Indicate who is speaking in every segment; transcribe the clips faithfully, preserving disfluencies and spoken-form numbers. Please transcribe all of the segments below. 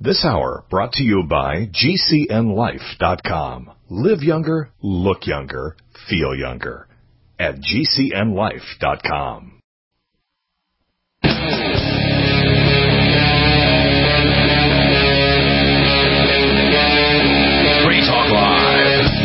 Speaker 1: This hour brought to you by G C N Life dot com. Live younger, look younger, feel younger at G C N Life dot com. Free Talk Live.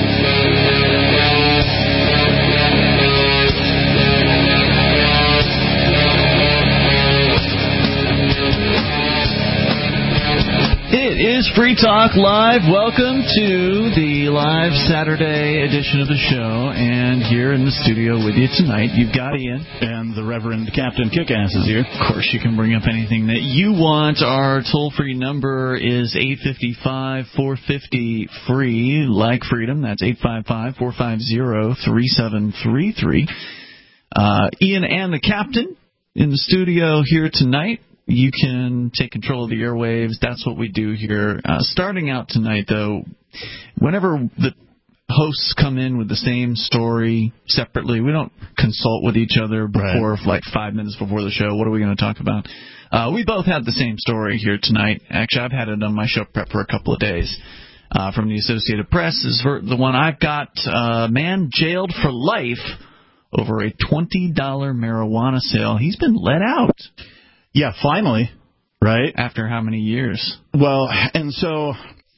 Speaker 2: It is Free Talk Live. Welcome to the live Saturday edition of the show. And here in the studio with you tonight, you've got Ian.
Speaker 3: And the Reverend Captain Kickass is here.
Speaker 2: Of course, you can bring up anything that you want. Our toll-free number is eight five five, four five zero, free, like freedom. That's eight five five, four five zero, three seven three three. Uh, Ian and the Captain in the studio here tonight. You can take control of the airwaves. That's what we do here. Uh, starting out tonight, though, whenever the hosts come in with the same story separately, we don't consult with each other before, right. like five minutes before the show. What are we going to talk about? Uh, we both had the same story here tonight. Actually, I've had it on my show prep for a couple of days. Uh, from the Associated Press is the one I've got. Uh, man jailed for life over a twenty dollars marijuana sale. He's been let out.
Speaker 3: Yeah, finally, right?
Speaker 2: After how many years?
Speaker 3: Well, and so,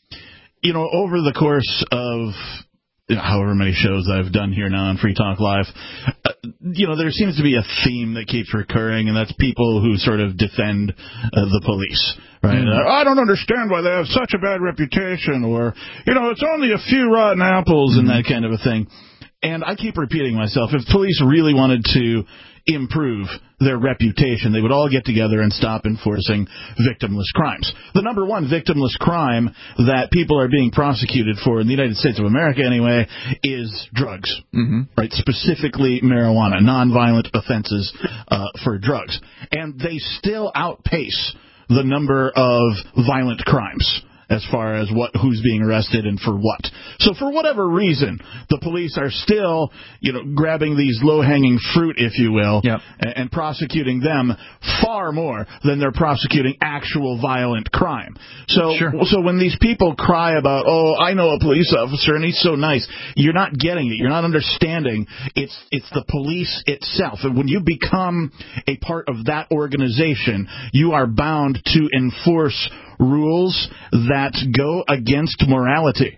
Speaker 3: you know, over the course of you know, however many shows I've done here now on Free Talk Live, uh, you know, there seems to be a theme that keeps recurring, and that's people who sort of defend uh, the police, right? Mm. Uh, I don't understand why they have such a bad reputation, or, you know, it's only a few rotten apples mm. and that kind of a thing. And I keep repeating myself, if police really wanted to improve their reputation, they would all get together and stop enforcing victimless crimes. The number one victimless crime that people are being prosecuted for in the United States of America anyway is drugs, mm-hmm. right? Specifically marijuana, nonviolent offenses uh, for drugs. And they still outpace the number of violent crimes as far as what who's being arrested and for what. So for whatever reason, the police are still, you know, grabbing these low-hanging fruit, if you will, yep. and, and prosecuting them far more than they're prosecuting actual violent crime. So, sure. so when these people cry about, oh, I know a police officer and he's so nice, you're not getting it. You're not understanding. It's it's the police itself. And when you become a part of that organization, you are bound to enforce rules that go against morality.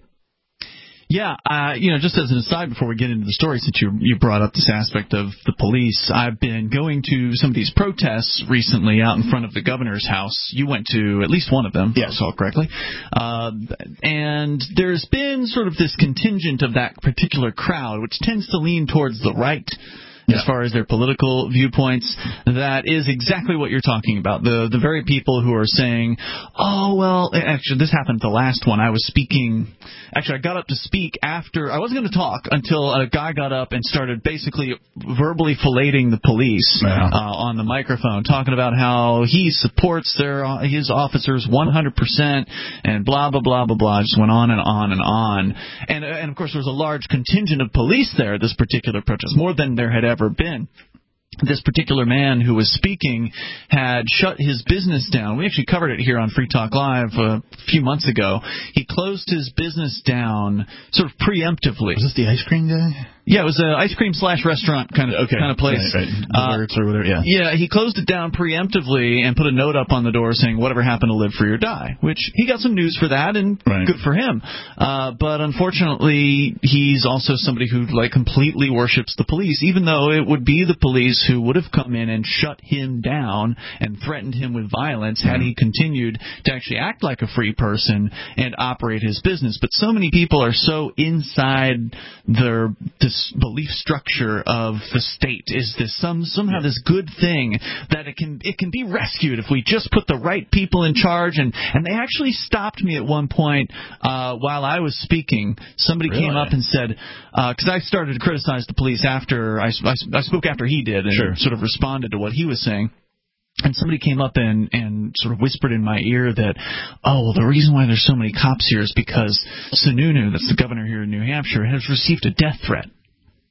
Speaker 2: Yeah, uh, you know, just as an aside before we get into the story, since you you brought up this aspect of the police, I've been going to some of these protests recently out in front of the governor's house. You went to at least one of them, yes. if I saw correctly. Uh, and there's been sort of this contingent of that particular crowd, which tends to lean towards the right. As yeah. far as their political viewpoints, that is exactly what you're talking about. The the very people who are saying, oh, well, actually, this happened at the last one. I was speaking, actually, I got up to speak after, I wasn't going to talk until a guy got up and started basically verbally filleting the police yeah. uh, on the microphone, talking about how he supports their his officers one hundred percent and blah, blah, blah, blah, blah. Just went on and on and on. And, and of course, there was a large contingent of police there at this particular protest, more than there had ever ever been. This particular man who was speaking had shut his business down. We actually covered it here on Free Talk Live a few months ago. He closed his business down sort of preemptively.
Speaker 3: Was this the ice cream guy?
Speaker 2: Yeah, it was an ice cream slash restaurant kind of okay. kind of place.
Speaker 3: Right, right. Desserts uh, or whatever, yeah.
Speaker 2: Yeah, he closed it down preemptively and put a note up on the door saying, whatever happened to live free or die, which he got some news for that, and right. good for him. Uh, but unfortunately, he's also somebody who like completely worships the police, even though it would be the police who would have come in and shut him down and threatened him with violence had he continued to actually act like a free person and operate his business. But so many people are so inside their this belief structure of the state. Is this some somehow this good thing that it can it can be rescued if we just put the right people in charge? And, and they actually stopped me at one point uh, while I was speaking. Somebody really? came up and said, because uh, I started to criticize the police after I, I, I spoke after he did and sure. sort of responded to what he was saying. And somebody came up and, and sort of whispered in my ear that, oh, well, the reason why there's so many cops here is because Sununu, that's the governor here in New Hampshire, has received a death threat.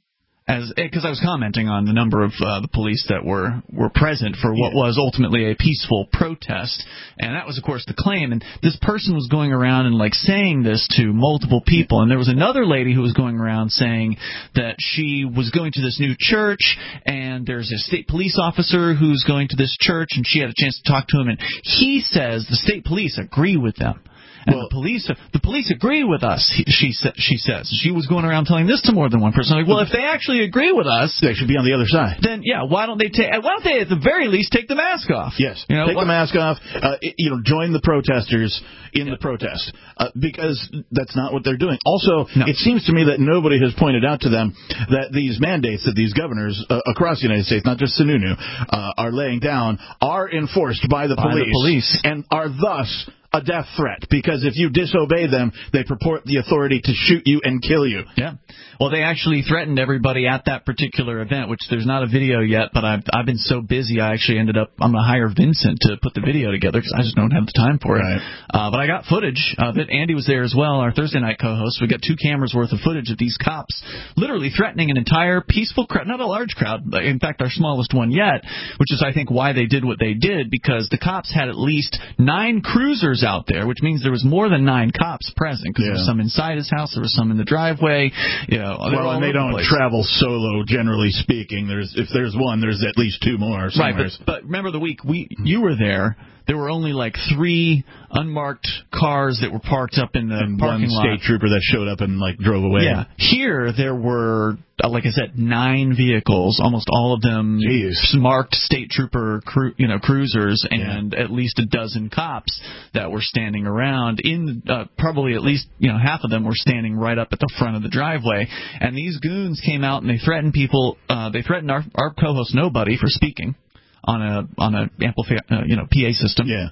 Speaker 2: as because I was commenting on the number of uh, the police that were were present for what yeah. was ultimately a peaceful protest, and that was, of course, the claim. And this person was going around and like saying this to multiple people, and there was another lady who was going around saying that she was going to this new church, and there's a state police officer who's going to this church, and she had a chance to talk to him, and he says the state police agree with them. And well, the police, the police agree with us. He, she sa- she says she was going around telling this to more than one person. Like, well, if they actually agree with us,
Speaker 3: they should be on the other side.
Speaker 2: Then, yeah, why don't they take? Why don't they, at the very least, take the mask off?
Speaker 3: Yes,
Speaker 2: you know,
Speaker 3: take
Speaker 2: what?
Speaker 3: the mask off. Uh, you know, join the protesters in yeah. the protest uh, because that's not what they're doing. Also, no. it seems to me that nobody has pointed out to them that these mandates that these governors uh, across the United States, not just Sununu, uh, are laying down, are enforced by the
Speaker 2: by
Speaker 3: police,
Speaker 2: the police,
Speaker 3: and are thus a death threat, because if you disobey them, they purport the authority to shoot you and kill you.
Speaker 2: Yeah. Well, they actually threatened everybody at that particular event, which there's not a video yet, but I've I've been so busy, I actually ended up, I'm going to hire Vincent to put the video together because I just don't have the time for it.
Speaker 3: Right.
Speaker 2: Uh, but I got footage of it. Andy was there as well, our Thursday night co-host. We got two cameras worth of footage of these cops literally threatening an entire peaceful crowd, not a large crowd, but in fact our smallest one yet, which is, I think, why they did what they did, because the cops had at least nine cruisers out there, which means there was more than nine cops present, because
Speaker 3: yeah.
Speaker 2: there was some inside his house, there was some in the driveway. You know,
Speaker 3: well, and they don't the travel solo, generally speaking. There's if there's one, there's at least two more.
Speaker 2: Right, but, but remember the week we you were there. There were only like three unmarked cars that were parked up in the
Speaker 3: and
Speaker 2: parking
Speaker 3: one
Speaker 2: lot.
Speaker 3: state trooper that showed up and like drove away.
Speaker 2: Yeah. Here there were, like I said, nine vehicles, almost all of them
Speaker 3: Jeez.
Speaker 2: marked state trooper, cru- you know, cruisers, and
Speaker 3: yeah.
Speaker 2: at least a dozen cops that were standing around. In uh, probably at least you know half of them were standing right up at the front of the driveway. And these goons came out and they threatened people. Uh, they threatened our our co-host Nobody for speaking on a on a amplifi- uh, you know P A system.
Speaker 3: Yeah.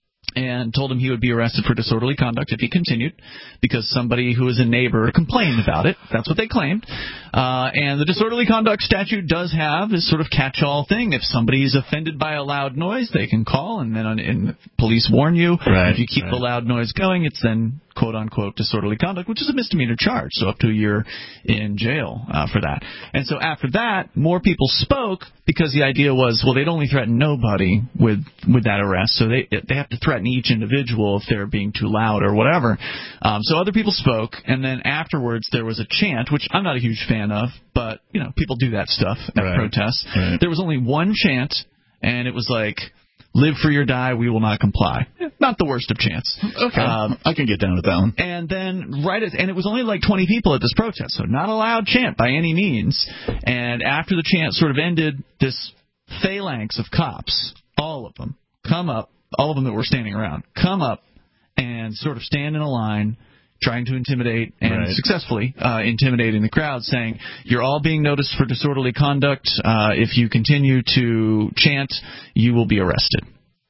Speaker 2: And told him he would be arrested for disorderly conduct if he continued, because somebody who was a neighbor complained about it. That's what they claimed. Uh, and the disorderly conduct statute does have this sort of catch-all thing. If somebody is offended by a loud noise, they can call, and then and police warn you.
Speaker 3: Right,
Speaker 2: if you keep
Speaker 3: right.
Speaker 2: the loud noise going, it's then quote-unquote disorderly conduct, which is a misdemeanor charge, so up to a year in jail uh, for that. And so after that, more people spoke, because the idea was, well, they'd only threaten Nobody with with that arrest, so they they have to threaten each individual if they're being too loud or whatever. Um, so other people spoke, and then afterwards there was a chant, which I'm not a huge fan of, but you know people do that stuff at
Speaker 3: right.
Speaker 2: protests.
Speaker 3: Right.
Speaker 2: There was only one chant, and it was like, "Live free or die, we will not comply." Not the worst of chants.
Speaker 3: Okay, um, I can get down with that one.
Speaker 2: And then right at, and it was only like twenty people at this protest, so not a loud chant by any means. And after the chant sort of ended, this phalanx of cops, all of them, come up, all of them that were standing around, come up and sort of stand in a line, trying to intimidate and
Speaker 3: right.
Speaker 2: successfully uh, intimidating the crowd, saying, "You're all being noticed for disorderly conduct. Uh, if you continue to chant, you will be arrested."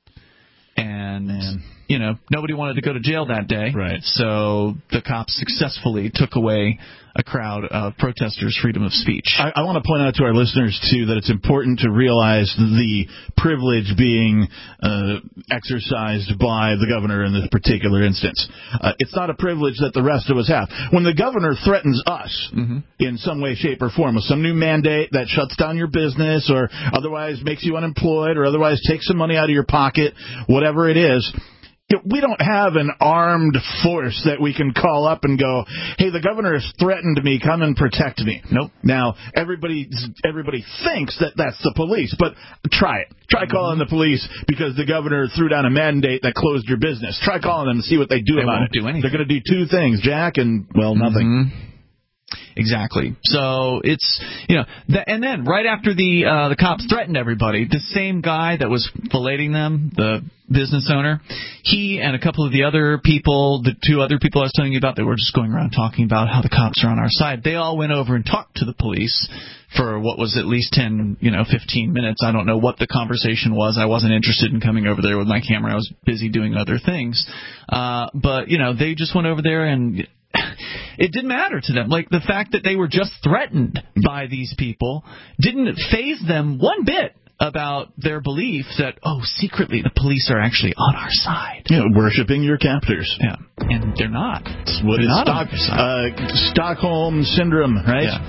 Speaker 2: And,
Speaker 3: Man.
Speaker 2: you know, nobody wanted to go to jail that day.
Speaker 3: Right.
Speaker 2: So the cops successfully took away a crowd of protesters' freedom of speech.
Speaker 3: I, I want to point out to our listeners, too, that it's important to realize the privilege being uh, exercised by the governor in this particular instance. Uh, it's not a privilege that the rest of us have. When the governor threatens us mm-hmm. in some way, shape, or form with some new mandate that shuts down your business or otherwise makes you unemployed or otherwise takes some money out of your pocket, whatever it is, we don't have an armed force that we can call up and go, "Hey, the governor has threatened me. Come and protect me."
Speaker 2: Nope.
Speaker 3: Now, everybody everybody thinks that that's the police, but try it. Try calling the police because the governor threw down a mandate that closed your business. Try calling them and see what they do
Speaker 2: they
Speaker 3: about
Speaker 2: won't
Speaker 3: it.
Speaker 2: Do anything.
Speaker 3: They're going to do two things, Jack, and, well, nothing.
Speaker 2: Mm-hmm. Exactly. So it's, you know, the, and then right after the uh, the cops threatened everybody, the same guy that was filleting them, the business owner, he and a couple of the other people, the two other people I was telling you about that were just going around talking about how the cops are on our side, they all went over and talked to the police for what was at least ten, you know, fifteen minutes. I don't know what the conversation was. I wasn't interested in coming over there with my camera. I was busy doing other things. Uh, but, you know, they just went over there and it didn't matter to them. Like, the fact that they were just threatened by these people didn't faze them one bit about their belief that, oh, secretly the police are actually on our side.
Speaker 3: Yeah, worshiping your captors.
Speaker 2: Yeah, and they're not.
Speaker 3: It's what
Speaker 2: they're
Speaker 3: is
Speaker 2: not
Speaker 3: Stock,
Speaker 2: on our side.
Speaker 3: Uh, Stockholm Syndrome, right?
Speaker 2: Yeah.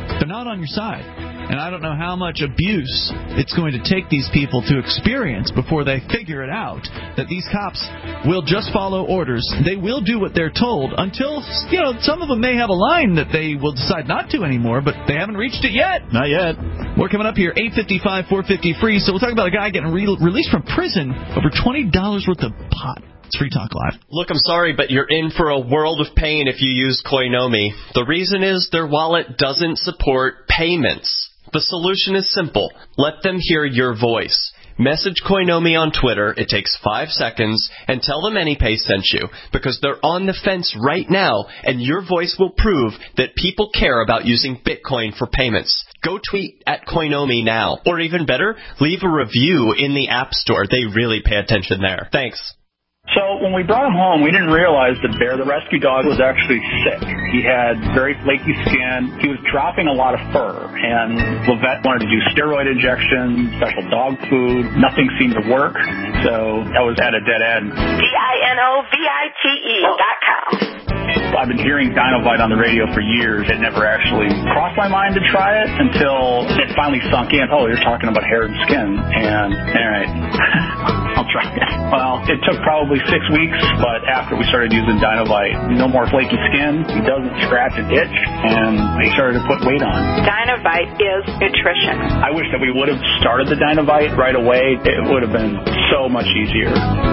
Speaker 2: They're not on your side. And I don't know how much abuse it's going to take these people to experience before they figure it out, that these cops will just follow orders. They will do what they're told until, you know, some of them may have a line that they will decide not to anymore, but they haven't reached it yet.
Speaker 3: Not yet.
Speaker 2: We're coming up here, eight fifty-five, four fifty free. So we'll talk about a guy getting re- released from prison over twenty dollars worth of pot. It's Free Talk Live.
Speaker 4: Look, I'm sorry, but you're in for a world of pain if you use Koinomi. The reason is their wallet doesn't support payments. The solution is simple. Let them hear your voice. Message Koinomi on Twitter. It takes five seconds. And tell them AnyPay sent you, because they're on the fence right now, and your voice will prove that people care about using Bitcoin for payments. Go tweet at Koinomi now. Or even better, leave a review in the App Store. They really pay attention there. Thanks.
Speaker 5: So when we brought him home, we didn't realize that Bear, the rescue dog, was actually sick. He had very flaky skin. He was dropping a lot of fur. And the vet wanted to do steroid injections, special dog food. Nothing seemed to work. So that was at a dead end.
Speaker 6: D I N O V I T E dot com.
Speaker 5: I've been hearing Dinovite on the radio for years. It never actually crossed my mind to try it until it finally sunk in. Oh, you're talking about hair and skin. And, all right, I'll try it. Well, it took probably six weeks, but after we started using Dinovite, no more flaky skin. He doesn't scratch and itch, and they started to put weight on.
Speaker 6: Dinovite is nutrition.
Speaker 5: I wish that we would have started the Dinovite right away. It would have been so much easier.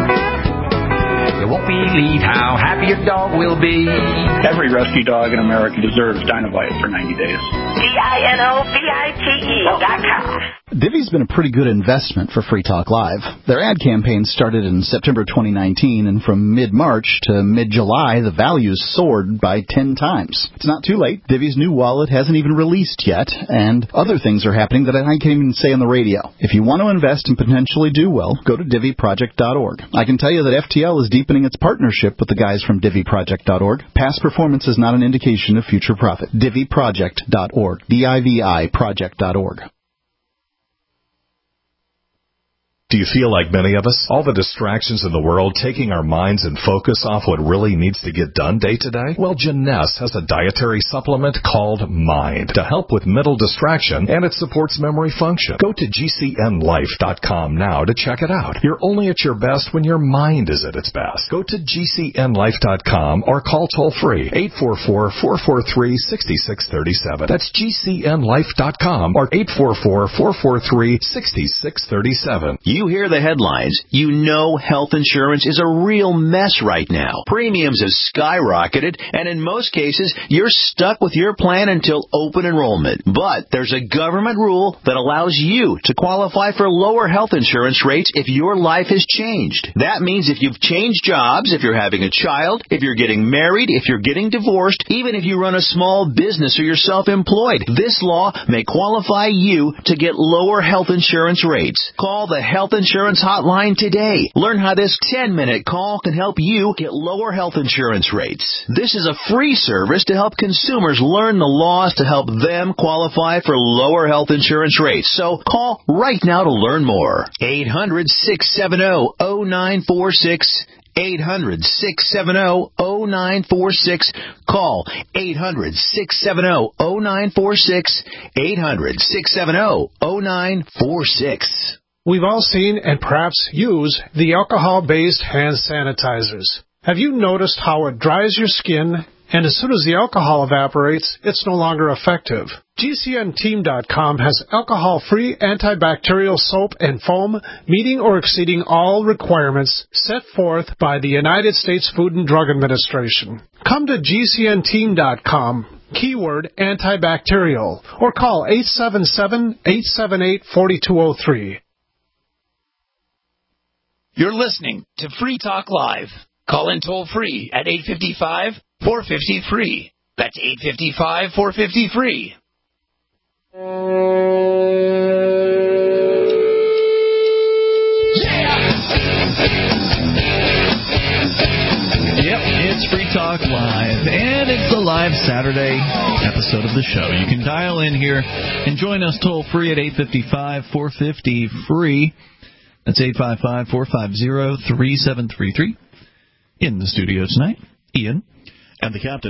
Speaker 7: You won't believe how happy your dog will be.
Speaker 5: Every rescue dog in America deserves Dinovite for ninety days.
Speaker 6: D I N O V I T E dot com.
Speaker 8: Divvy's been a pretty good investment for Free Talk Live. Their ad campaign started in September twenty nineteen, and from mid-March to mid-July, the values soared by ten times. It's not too late. Divvy's new wallet hasn't even released yet, and other things are happening that I can't even say on the radio. If you want to invest and potentially do well, go to Divvy Project dot org. I can tell you that F T L is deepening its partnership with the guys from Divvy Project dot org. Past performance is not an indication of future profit. Divvy Project dot org. D I V I Project dot org.
Speaker 1: Do you feel like many of us? All the distractions in the world taking our minds and focus off what really needs to get done day to day? Well, Jeunesse has a dietary supplement called Mind to help with mental distraction, and it supports memory function. Go to G C N life dot com now to check it out. You're only at your best when your mind is at its best. Go to G C N life dot com or call toll-free eight four four, four four three, six six three seven. That's G C N life dot com or eight four four, four four three, six six three seven.
Speaker 9: You hear the headlines. You know health insurance is a real mess right now. Premiums have skyrocketed, and in most cases, you're stuck with your plan until open enrollment. But there's a government rule that allows you to qualify for lower health insurance rates if your life has changed. That means if you've changed jobs, if you're having a child, if you're getting married, if you're getting divorced, even if you run a small business or you're self-employed, this law may qualify you to get lower health insurance rates. Call the Health Insurance Hotline today. Learn how this ten-minute call can help you get lower health insurance rates. This is a free service to help consumers learn the laws to help them qualify for lower health insurance rates. So call right now to learn more. eight hundred, six seven zero, zero nine four six. eight hundred, six seven zero, zero nine four six. Call eight hundred, six seven zero, zero nine four six. eight hundred, six seven zero, zero nine four six.
Speaker 10: We've all seen and perhaps use the alcohol-based hand sanitizers. Have you noticed how it dries your skin, and as soon as the alcohol evaporates, it's no longer effective? G C N team dot com has alcohol-free antibacterial soap and foam meeting or exceeding all requirements set forth by the United States Food and Drug Administration. Come to G C N team dot com, keyword antibacterial, or call eight seven seven, eight seven eight, four two zero three.
Speaker 11: You're listening to Free Talk Live. Call in toll-free at eight five five, four five zero, free. That's eight five five, four five zero, free.
Speaker 2: Yep, it's Free Talk Live, and it's a live Saturday episode of the show. You can dial in here and join us toll-free at eight five five, four five zero, free. That's eight five five, four five zero, three seven three three. In the studio tonight, Ian.
Speaker 3: And the captain.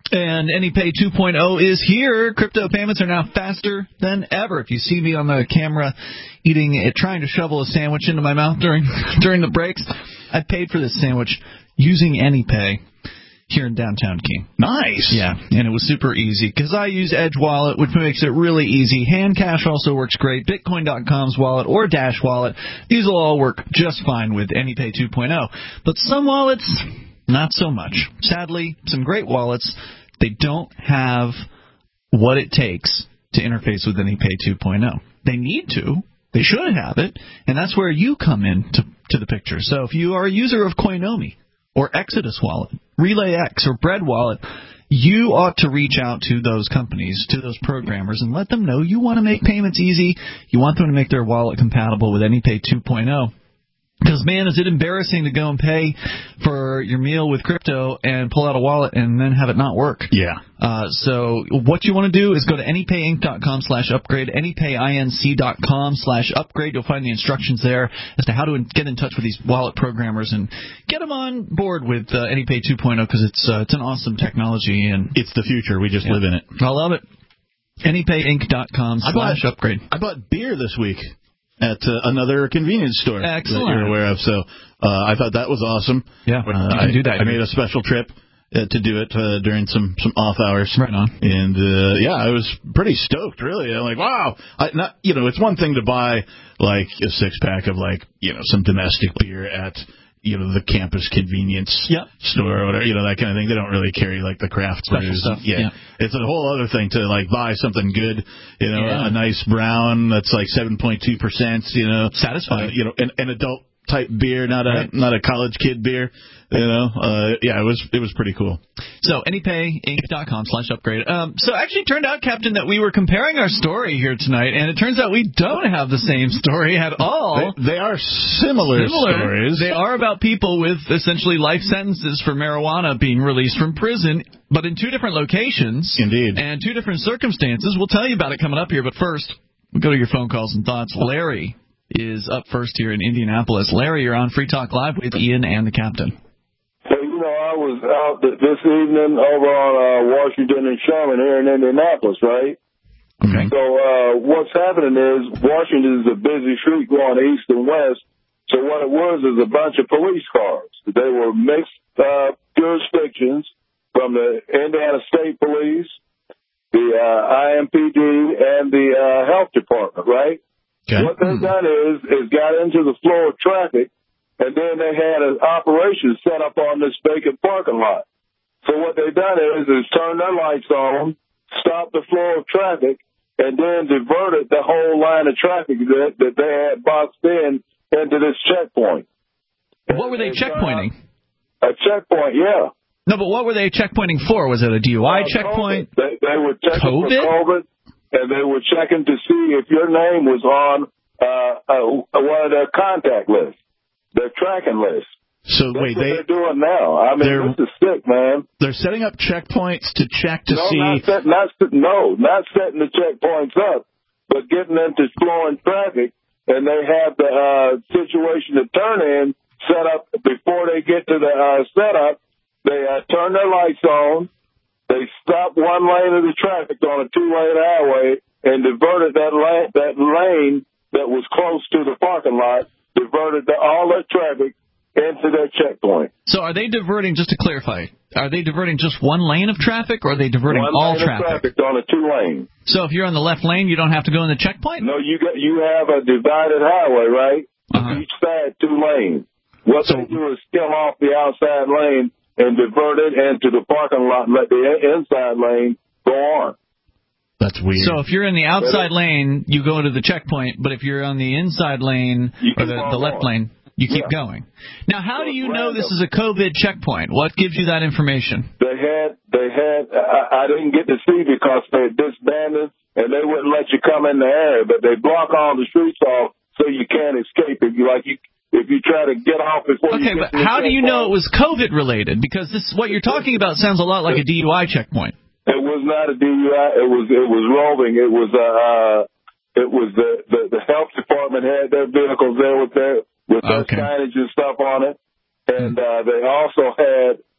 Speaker 2: And AnyPay two point oh is here. Crypto payments are now faster than ever. If you see me on the camera eating it, trying to shovel a sandwich into my mouth during during the breaks, I paid for this sandwich using AnyPay here in downtown Keene.
Speaker 3: Nice.
Speaker 2: Yeah, and it was super easy because I use Edge Wallet, which makes it really easy. Hand Cash also works great. Bitcoin dot com's wallet or Dash Wallet, these will all work just fine with AnyPay two point oh. But some wallets, not so much. Sadly, some great wallets, they don't have what it takes to interface with AnyPay two point oh. They need to. They should have it, and that's where you come in to, to the picture. So if you are a user of Coinomi or Exodus Wallet, RelayX, or Bread Wallet, you ought to reach out to those companies, to those programmers, and let them know you want to make payments easy. You want them to make their wallet compatible with AnyPay two point oh. Because, man, is it embarrassing to go and pay for your meal with crypto and pull out a wallet and then have it not work.
Speaker 3: Yeah.
Speaker 2: Uh, so what you want to do is go to anypayinc dot com slash upgrade, anypayinc dot com slash upgrade. You'll find the instructions there as to how to get in touch with these wallet programmers and get them on board with uh, AnyPay two point oh because it's uh, it's an awesome technology. And
Speaker 3: it's the future. We just
Speaker 2: yeah.
Speaker 3: live in it.
Speaker 2: I love it. anypayinc dot com slash upgrade.
Speaker 3: I bought beer this week at uh, another convenience store
Speaker 2: Excellent.
Speaker 3: that you're aware of. So uh, I thought that was awesome.
Speaker 2: Yeah,
Speaker 3: uh,
Speaker 2: you can
Speaker 3: I,
Speaker 2: do that.
Speaker 3: I made a special trip uh, to do it uh, during some, some off hours.
Speaker 2: Right on.
Speaker 3: And, uh, yeah, I was pretty stoked, really. I'm like, wow. I, not, you know, it's one thing to buy, like, a six-pack of, like, you know, some domestic beer at, you know, the campus convenience
Speaker 2: yep.
Speaker 3: store or whatever, you know, that kind of thing. They don't really carry, like, the craft
Speaker 2: Special
Speaker 3: brews.
Speaker 2: stuff.
Speaker 3: Yeah.
Speaker 2: yeah.
Speaker 3: It's a whole other thing to, like, buy something good, you know,
Speaker 2: yeah.
Speaker 3: a nice brown that's, like, seven point two percent, you know.
Speaker 2: Satisfying.
Speaker 3: Uh, you know, an, an adult-type beer, not a right. not a college kid beer, you know. Uh, yeah, it was it was pretty cool.
Speaker 2: So, anypayinc dot com slash upgrade. Um, so, actually, it turned out, Captain, that we were comparing our story here tonight, and it turns out we don't have the same story at all.
Speaker 3: They, they are similar, similar stories.
Speaker 2: They are about people with essentially life sentences for marijuana being released from prison, but in two different locations.
Speaker 3: Indeed.
Speaker 2: And two different circumstances. We'll tell you about it coming up here, but first, we'll go to your phone calls and thoughts. Larry is up first here in Indianapolis. Larry, you're on Free Talk Live with Ian and the Captain.
Speaker 12: Hey, you know, I was out this evening over on uh, Washington and Sherman here in Indianapolis, right?
Speaker 2: Okay.
Speaker 12: So uh, what's happening is Washington is a busy street going east and west. So what it was is a bunch of police cars. They were mixed uh, jurisdictions from the Indiana State Police, the uh, I M P D, and the uh, Health Department, right?
Speaker 3: Okay.
Speaker 12: What they've done is, is got into the flow of traffic, and then they had an operation set up on this vacant parking lot. So what they've done is, is turn their lights on, stop the flow of traffic, and then diverted the whole line of traffic that, that they had boxed in into this checkpoint.
Speaker 2: What were they checkpointing?
Speaker 12: Uh, a checkpoint, yeah.
Speaker 2: No, but what were they checkpointing for? Was it a D U I uh, checkpoint?
Speaker 12: They, they were checking
Speaker 2: COVID?
Speaker 12: for COVID, and they were checking to see if your name was on uh, uh, one of their contact lists, their tracking list.
Speaker 3: So
Speaker 12: That's
Speaker 3: wait,
Speaker 12: what
Speaker 3: they,
Speaker 12: they're doing now. I mean, this is sick, man.
Speaker 3: They're setting up checkpoints to check to
Speaker 12: no,
Speaker 3: see.
Speaker 12: Not set, not, no, not setting the checkpoints up, but getting them to flowing traffic, and they have the uh, situation to turn in set up before they get to the uh, setup. They uh, turn their lights on. They stop one lane of the traffic on a two-lane highway and diverted that lane, that lane that was close to the parking lot, diverted the, all that traffic into their checkpoint.
Speaker 2: So are they diverting, just to clarify, are they diverting just one lane of traffic, or are they diverting
Speaker 12: one
Speaker 2: all
Speaker 12: lane
Speaker 2: traffic?
Speaker 12: Of traffic on a two-lane.
Speaker 2: So if you're on the left lane, you don't have to go in the checkpoint?
Speaker 12: No, you got, you have a divided highway, right?
Speaker 2: Uh-huh.
Speaker 12: Each side, two lanes. What so, they do is skim off the outside lane and divert it into the parking lot and let the inside lane go on.
Speaker 3: That's weird.
Speaker 2: So if you're in the outside lane, you go to the checkpoint, but if you're on the inside lane, or the, the left lane, you keep yeah. going. Now, how do you know this is a COVID checkpoint? What gives you that information?
Speaker 12: They had, they had, I, I didn't get to see because they disbanded and they wouldn't let you come in the area, but they block all the streets off so you can't escape if you like you. If you try to get off before
Speaker 2: okay,
Speaker 12: you get
Speaker 2: but how do you know it was COVID related? Because this what you're talking about sounds a lot like a D U I checkpoint.
Speaker 12: It was not a D U I. It was it was roving. It was uh, it was the, the the health department had their vehicles there with their with their
Speaker 2: okay.
Speaker 12: signage and stuff on it, and uh, they also had a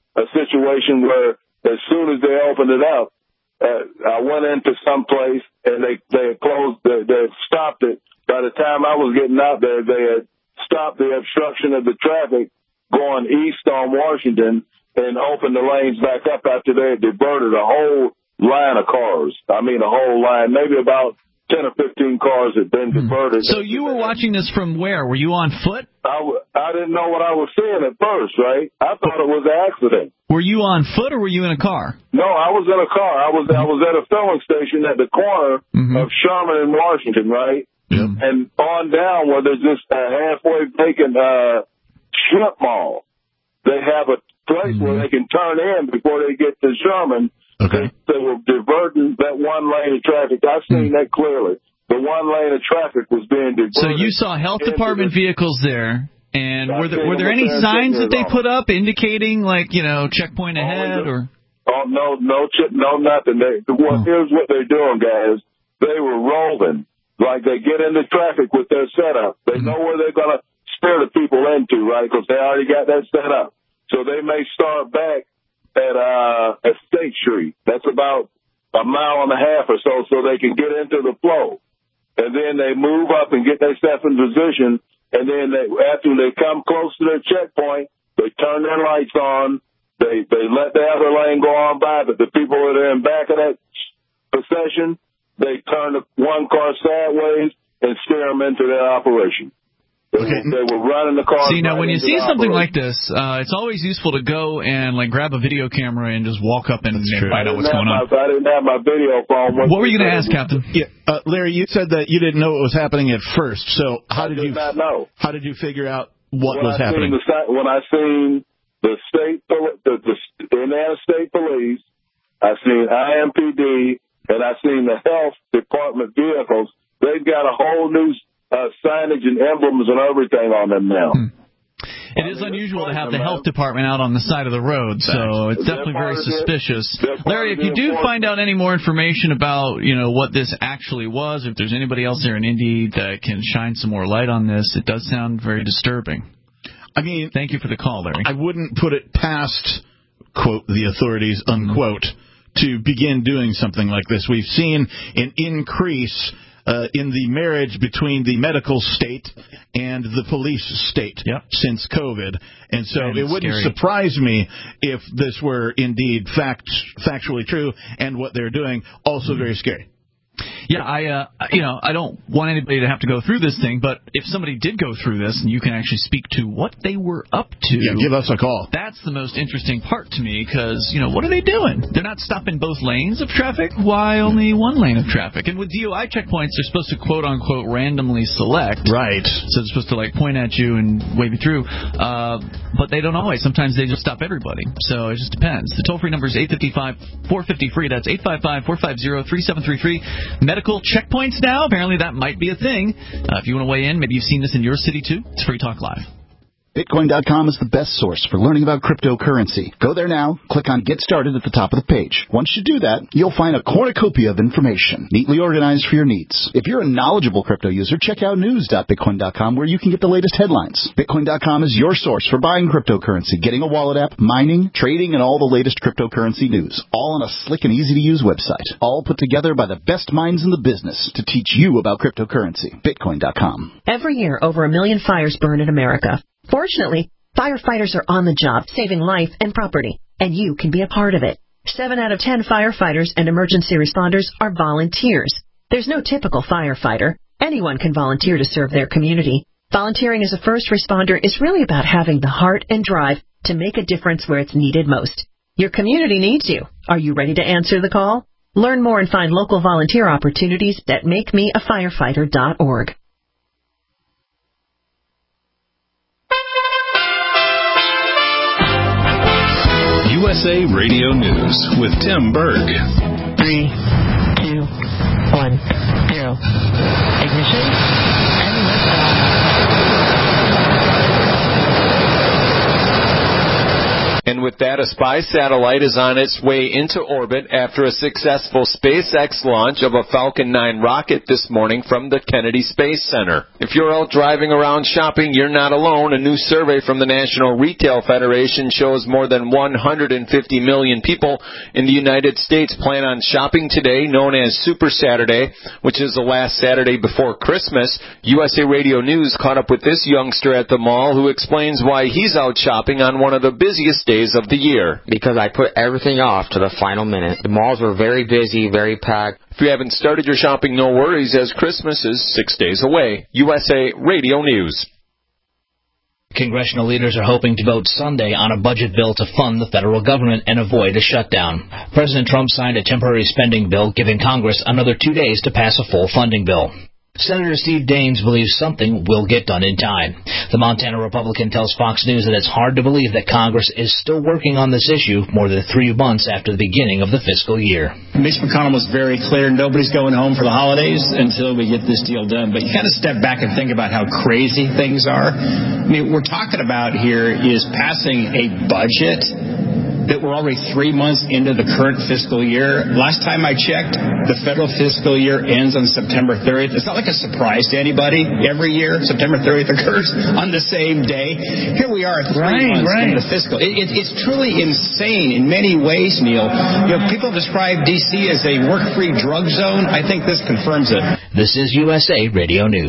Speaker 12: situation where as soon as they opened it up, uh, I went into some place and they they had closed, they, they had stopped it. By the time I was getting out there, they had stopped the obstruction of the traffic going east on Washington and opened the lanes back up after they had diverted a whole line of cars. I mean, a whole line, maybe about ten or fifteen cars had been diverted.
Speaker 2: So you were watching this from where? Were you on foot?
Speaker 12: I, w- I didn't know what I was seeing at first, right? I thought it was an accident.
Speaker 2: Were you on foot or were you in a car?
Speaker 12: No, I was in a car. I was I was at a filling station at the corner mm-hmm. of Sherman and Washington, right?
Speaker 3: Yep.
Speaker 12: And on down where there's this uh, halfway vacant uh, strip mall, they have a place mm-hmm. where they can turn in before they get to Sherman.
Speaker 3: Okay.
Speaker 12: They, they were diverting that one lane of traffic. I've seen mm-hmm. that clearly. The one lane of traffic was being diverted.
Speaker 2: So you saw health department the, vehicals there, and were there, were there any signs that they put up indicating, like, you know, checkpoint ahead or?
Speaker 12: Oh, no, no, no, nothing. They, well, oh. Here's what they're doing, guys. They were rolling. Like they get into traffic with their setup. They mm-hmm. know where they're going to steer the people into, right, because they already got that set up. So they may start back at uh, at State Street. That's about a mile and a half or so, so they can get into the flow. And then they move up and get themselves in position. And then they, after they come close to their checkpoint, they turn their lights on. They they let the other lane go on by, but the people that are in back of that procession, they turn the one car sideways and steer them into their operation. They, okay. they were running the car.
Speaker 2: See, now,
Speaker 12: right
Speaker 2: when you see something
Speaker 12: operation.
Speaker 2: like this, uh, it's always useful to go and like grab a video camera and just walk up and, and find out what's going
Speaker 12: my,
Speaker 2: on.
Speaker 12: I didn't have my video phone.
Speaker 2: What, what were you going to ask, Captain?
Speaker 3: Yeah, uh, Larry, you said that you didn't know what was happening at first. So how
Speaker 12: I
Speaker 3: did,
Speaker 12: did
Speaker 3: you
Speaker 12: not know? How
Speaker 3: did you figure out what
Speaker 12: when
Speaker 3: was
Speaker 12: I
Speaker 3: happening?
Speaker 12: The, when I seen the state, the, the, the Indiana State Police, I seen I M P D, and I seen the health department vehicles. They've got a whole new uh, signage and emblems and everything on them now.
Speaker 2: Hmm. It is unusual to have the health department out on the side of the road, so it's definitely very suspicious. Larry, if you do find out any more information about, you know, what this actually was, if there's anybody else there in Indy that can shine some more light on this, it does sound very disturbing.
Speaker 3: I mean,
Speaker 2: thank you for the call, Larry.
Speaker 3: I wouldn't put it past, quote, the authorities, unquote, mm-hmm. to begin doing something like this. We've seen an increase Uh, in the marriage between the medical state and the police state
Speaker 2: yep.
Speaker 3: since COVID. And so
Speaker 2: and
Speaker 3: it wouldn't
Speaker 2: scary.
Speaker 3: surprise me if this were indeed fact, factually true, and what they're doing also mm-hmm. very scary.
Speaker 2: Yeah, I, uh, you know, I don't want anybody to have to go through this thing, but if somebody did go through this and you can actually speak to what they were up to,
Speaker 3: yeah, give us a call.
Speaker 2: That's the most interesting part to me because, you know, what are they doing? They're not stopping both lanes of traffic. Why only one lane of traffic? And with D O I checkpoints, they're supposed to quote unquote randomly select.
Speaker 3: Right.
Speaker 2: So they're supposed to like point at you and wave you through. Uh, but they don't always. Sometimes they just stop everybody. So it just depends. The toll free number is eight five five, four five zero, free. That's eight five five, four five zero, three seven three three. Medical checkpoints now. Apparently that might be a thing. Uh, if you want to weigh in, maybe you've seen this in your city too. It's Free Talk Live.
Speaker 8: Bitcoin dot com is the best source for learning about cryptocurrency. Go there now, click on Get Started at the top of the page. Once you do that, you'll find a cornucopia of information, neatly organized for your needs. If you're a knowledgeable crypto user, check out news dot bitcoin dot com where you can get the latest headlines. Bitcoin dot com is your source for buying cryptocurrency, getting a wallet app, mining, trading, and all the latest cryptocurrency news. All on a slick and easy-to-use website. All put together by the best minds in the business to teach you about cryptocurrency. Bitcoin dot com.
Speaker 13: Every year, over a million fires burn in America. Fortunately, firefighters are on the job, saving life and property, and you can be a part of it. Seven out of ten firefighters and emergency responders are volunteers. There's no typical firefighter. Anyone can volunteer to serve their community. Volunteering as a first responder is really about having the heart and drive to make a difference where it's needed most. Your community needs you. Are you ready to answer the call? Learn more and find local volunteer opportunities at make me a firefighter dot org.
Speaker 1: U S A Radio News with Tim Berg.
Speaker 14: Three, two, one, zero. Ignition and liftoff.
Speaker 4: And
Speaker 15: with that, a spy satellite is on its way into orbit after a successful SpaceX launch of a Falcon nine rocket this morning from the Kennedy Space Center. If you're out driving around shopping, you're not alone. A new survey from the National Retail Federation shows more than one hundred fifty million people in the United States plan on shopping today, known as Super Saturday, which is the last Saturday before Christmas. U S A Radio News caught up with this youngster at the mall who explains why he's out shopping on one of the busiest days of the year.
Speaker 16: Because I put everything off to the final minute. The malls were very busy, very packed.
Speaker 15: If you haven't started your shopping, no worries, as Christmas is six days away. U S A Radio News.
Speaker 17: Congressional leaders are hoping to vote Sunday on a budget bill to fund the federal government and avoid a shutdown. President Trump signed a temporary spending bill giving Congress another two days to pass a full funding bill. Senator Steve Daines believes something will get done in time. The Montana Republican tells Fox News that it's hard to believe that Congress is still working on this issue more than three months after the beginning of the fiscal year.
Speaker 18: Mitch McConnell was very clear, nobody's going home for the holidays until we get this deal done. But you got to step back and think about how crazy things are. I mean, what we're talking about here is passing a budget that we're already three months into the current fiscal year. Last time I checked, the federal fiscal year ends on September thirtieth. It's not like a surprise to anybody. Every year, September thirtieth occurs on the same day. Here we are, three right, months right. into the fiscal. It, it, it's truly insane in many ways, Neil. You know, people describe D C as a work-free drug zone. I think this confirms it.
Speaker 17: This is U S A Radio News.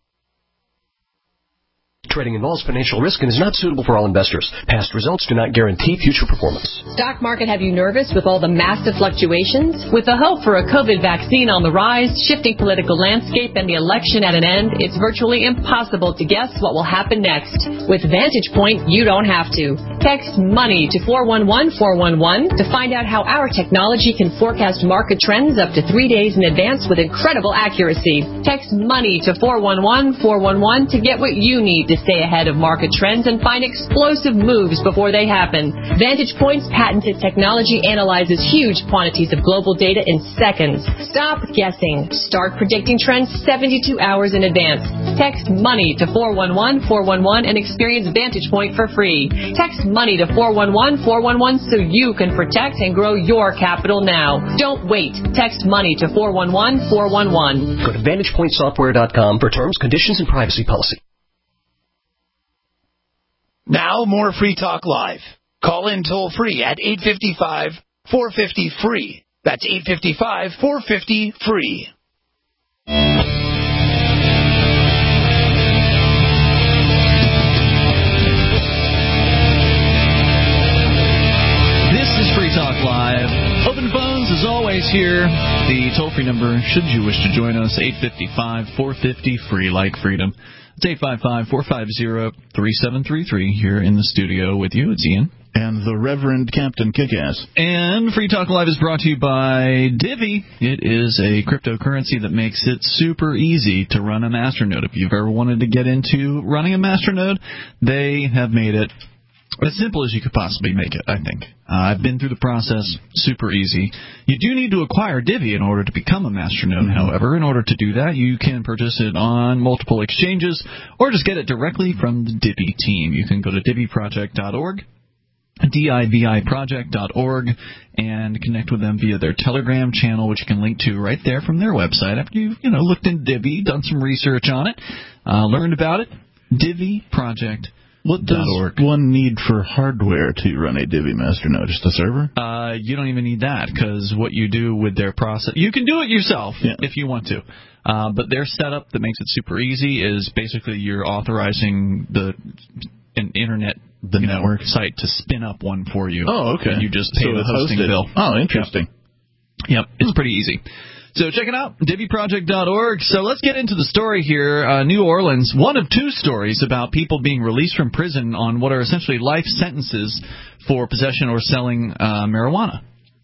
Speaker 19: Trading involves financial risk and is not suitable for all investors. Past results do not guarantee future performance.
Speaker 20: Stock market have you nervous with all the massive fluctuations? With the hope for a COVID vaccine on the rise, shifting political landscape, and the election at an end, it's virtually impossible to guess what will happen next. With Vantage Point, you don't have to. Text MONEY to four one one four one one to find out how our technology can forecast market trends up to three days in advance with incredible accuracy. Text MONEY to four one one four one one to get what you need to stay ahead of market trends and find explosive moves before they happen. Vantage Point's patented technology analyzes huge quantities of global data in seconds. Stop guessing. Start predicting trends seventy-two hours in advance. Text MONEY to four one one four one one and experience Vantage Point for free. Text MONEY to four one one four one one so you can protect and grow your capital now. Don't wait. Text MONEY to four one one four one one.
Speaker 19: Go to vantage point software dot com for terms, conditions, and privacy policy.
Speaker 11: Now more Free Talk Live. Call in toll free at eight five five, four five zero, free. That's eight five five, four five zero, free.
Speaker 2: This is Free Talk Live. Open phones as always here. The toll-free number, should you wish to join us, eight five five, four five zero, free, like freedom. It's eight five five, four five zero, three seven three three here in the studio with you. It's Ian.
Speaker 3: And the Reverend Captain Kickass.
Speaker 2: And Free Talk Live is brought to you by Divvy. It is a cryptocurrency that makes it super easy to run a masternode. If you've ever wanted to get into running a masternode, they have made it as simple as you could possibly make it, I think. Uh, I've been through the process, super easy. You do need to acquire Divvy in order to become a masternode, mm-hmm. However. In order to do that, you can purchase it on multiple exchanges or just get it directly from the Divvy team. You can go to divi project dot org, D I V I project dot org, and connect with them via their Telegram channel, which you can link to right there from their website. After you've you know, looked into Divvy, done some research on it, uh, learned about it, divi project dot org.
Speaker 3: What does one need for hardware to run a Divvy masternode? Just a server?
Speaker 2: Uh, you don't even need that, because what you do with their process, you can do it yourself yeah. if you want to. Uh, but their setup that makes it super easy is basically you're authorizing the an internet
Speaker 3: the network
Speaker 2: know, site to spin up one for you.
Speaker 3: Oh, okay.
Speaker 2: And you just pay
Speaker 3: so
Speaker 2: the hosting
Speaker 3: hosted.
Speaker 2: bill.
Speaker 3: Oh, interesting.
Speaker 2: Yep, yep. It's pretty easy. So check it out, divi project dot org. So let's get into the story here. Uh, New Orleans, one of two stories about people being released from prison on what are essentially life sentences for possession or selling uh, marijuana.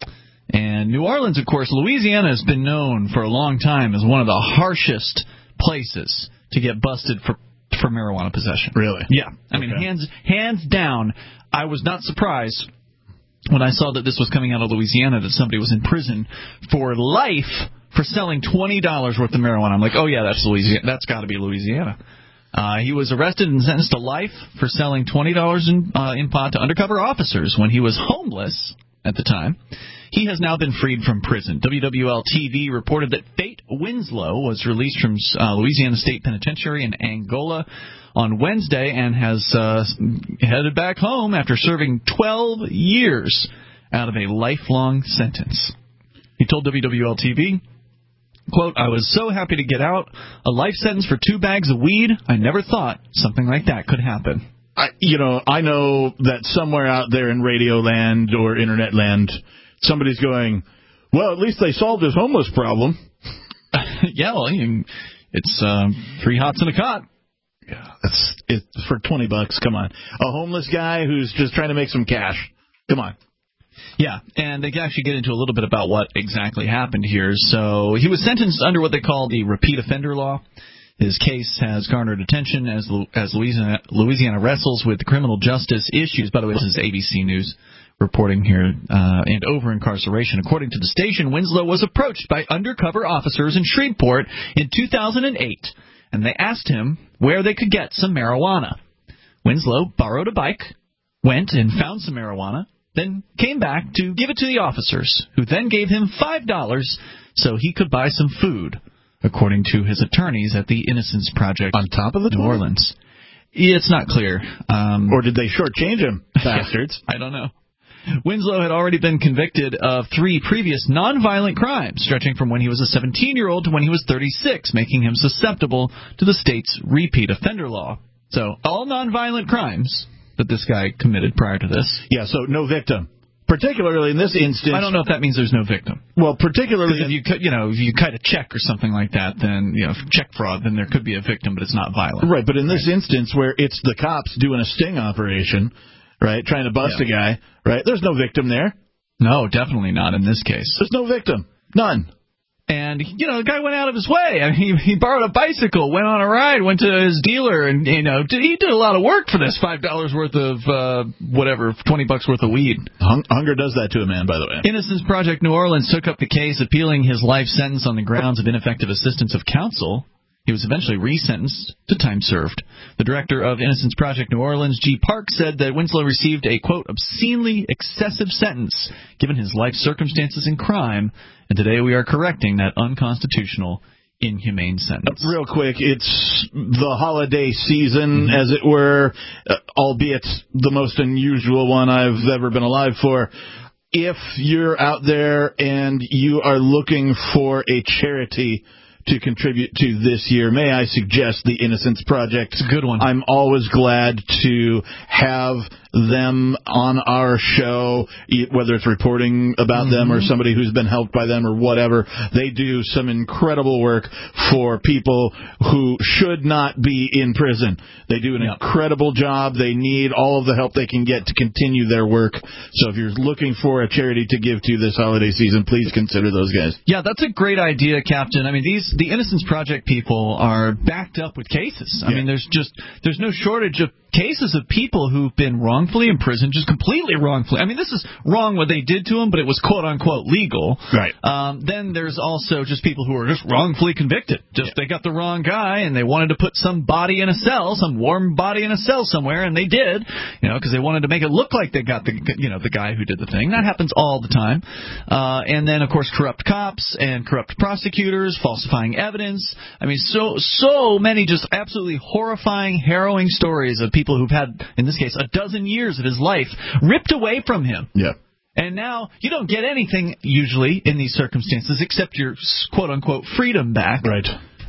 Speaker 2: And New Orleans, of course, Louisiana has been known for a long time as one of the harshest places to get busted for for marijuana possession.
Speaker 3: Really?
Speaker 2: Yeah. I
Speaker 3: okay.
Speaker 2: mean, hands hands down, I was not surprised when I saw that this was coming out of Louisiana, that somebody was in prison for life for selling twenty dollars worth of marijuana. I'm like, oh, yeah, that's Louisiana. That's got to be Louisiana. Uh, he was arrested and sentenced to life for selling twenty dollars in, uh, in pot to undercover officers when he was homeless at the time. He has now been freed from prison. W W L T V reported that Fate Winslow was released from uh, Louisiana State Penitentiary in Angola on Wednesday and has uh, headed back home after serving twelve years out of a lifelong sentence. He told W W L T V, quote, "I was so happy to get out. A life sentence for two bags of weed. I never thought something like that could happen."
Speaker 3: I, you know, I know that somewhere out there in radio land or internet land, somebody's going, well, at least they solved his homeless problem.
Speaker 2: Yeah, well, you, it's um, three hots and a cot.
Speaker 3: Yeah, it's, it's for twenty bucks. Come on. A homeless guy who's just trying to make some cash. Come on.
Speaker 2: Yeah, and they actually get into a little bit about what exactly happened here. So he was sentenced under what they call the repeat offender law. His case has garnered attention as as Louisiana, Louisiana wrestles with criminal justice issues. By the way, this is A B C News reporting here, uh, and over-incarceration. According to the station, Winslow was approached by undercover officers in Shreveport in two thousand eight, and they asked him where they could get some marijuana. Winslow borrowed a bike, went and found some marijuana, then came back to give it to the officers, who then gave him five dollars so he could buy some food, according to his attorneys at the Innocence Project
Speaker 3: on top of the
Speaker 2: New Orleans. It's not clear. Um,
Speaker 3: or did they shortchange him, bastards?
Speaker 2: I don't know. Winslow had already been convicted of three previous nonviolent crimes, stretching from when he was a seventeen-year-old to when he was thirty-six, making him susceptible to the state's repeat offender law. So, all nonviolent crimes that this guy committed prior to this.
Speaker 3: Yeah, so no victim. Particularly in this instance,
Speaker 2: I don't know if that means there's no victim.
Speaker 3: Well, particularly
Speaker 2: if you you know if you cut a check or something like that, then you know check fraud, then there could be a victim, but it's not violent.
Speaker 3: Right, but in this right. instance where it's the cops doing a sting operation, right, trying to bust yeah. a guy, right? There's no victim there.
Speaker 2: No, definitely not in this case.
Speaker 3: There's no victim, none.
Speaker 2: And, you know, the guy went out of his way. I mean, he, he borrowed a bicycle, went on a ride, went to his dealer, and, you know, did, he did a lot of work for this five dollars worth of, uh, whatever, twenty bucks worth of weed.
Speaker 3: Hung, hunger does that to a man, by the way.
Speaker 2: Innocence Project New Orleans took up the case, appealing his life sentence on the grounds of ineffective assistance of counsel. He was eventually resentenced to time served. The director of Innocence Project New Orleans, G. Park, said that Winslow received a, quote, obscenely excessive sentence given his life circumstances in crime, and today we are correcting that unconstitutional, inhumane sentence.
Speaker 3: Real quick, it's the holiday season, mm-hmm. as it were, uh, albeit the most unusual one I've ever been alive for. If you're out there and you are looking for a charity to contribute to this year, may I suggest the Innocence Project?
Speaker 2: It's a good one.
Speaker 3: I'm always glad to have them on our show, whether it's reporting about mm-hmm. them or somebody who's been helped by them or whatever. They do some incredible work for people who should not be in prison. They do an yep. incredible job. They need all of the help they can get to continue their work. So if you're looking for a charity to give to this holiday season, please consider those guys.
Speaker 2: Yeah, that's a great idea, Captain. I mean, these the Innocence Project people are backed up with cases. I yeah. mean, there's just there's no shortage of cases of people who've been wrongfully imprisoned, just completely wrongfully. I mean, this is wrong what they did to them, but it was quote-unquote legal.
Speaker 3: Right.
Speaker 2: Um, then there's also just people who are just wrongfully convicted. Just yeah. they got the wrong guy, and they wanted to put some body in a cell, some warm body in a cell somewhere, and they did, you know, because they wanted to make it look like they got the, you know, the guy who did the thing. That happens all the time. Uh, and then, of course, corrupt cops and corrupt prosecutors, falsifying evidence. I mean, so so many just absolutely horrifying, harrowing stories of people who've had, in this case, a dozen years of his life ripped away from him.
Speaker 3: Yeah.
Speaker 2: And now you don't get anything, usually, in these circumstances, except your quote-unquote freedom back.
Speaker 3: Right.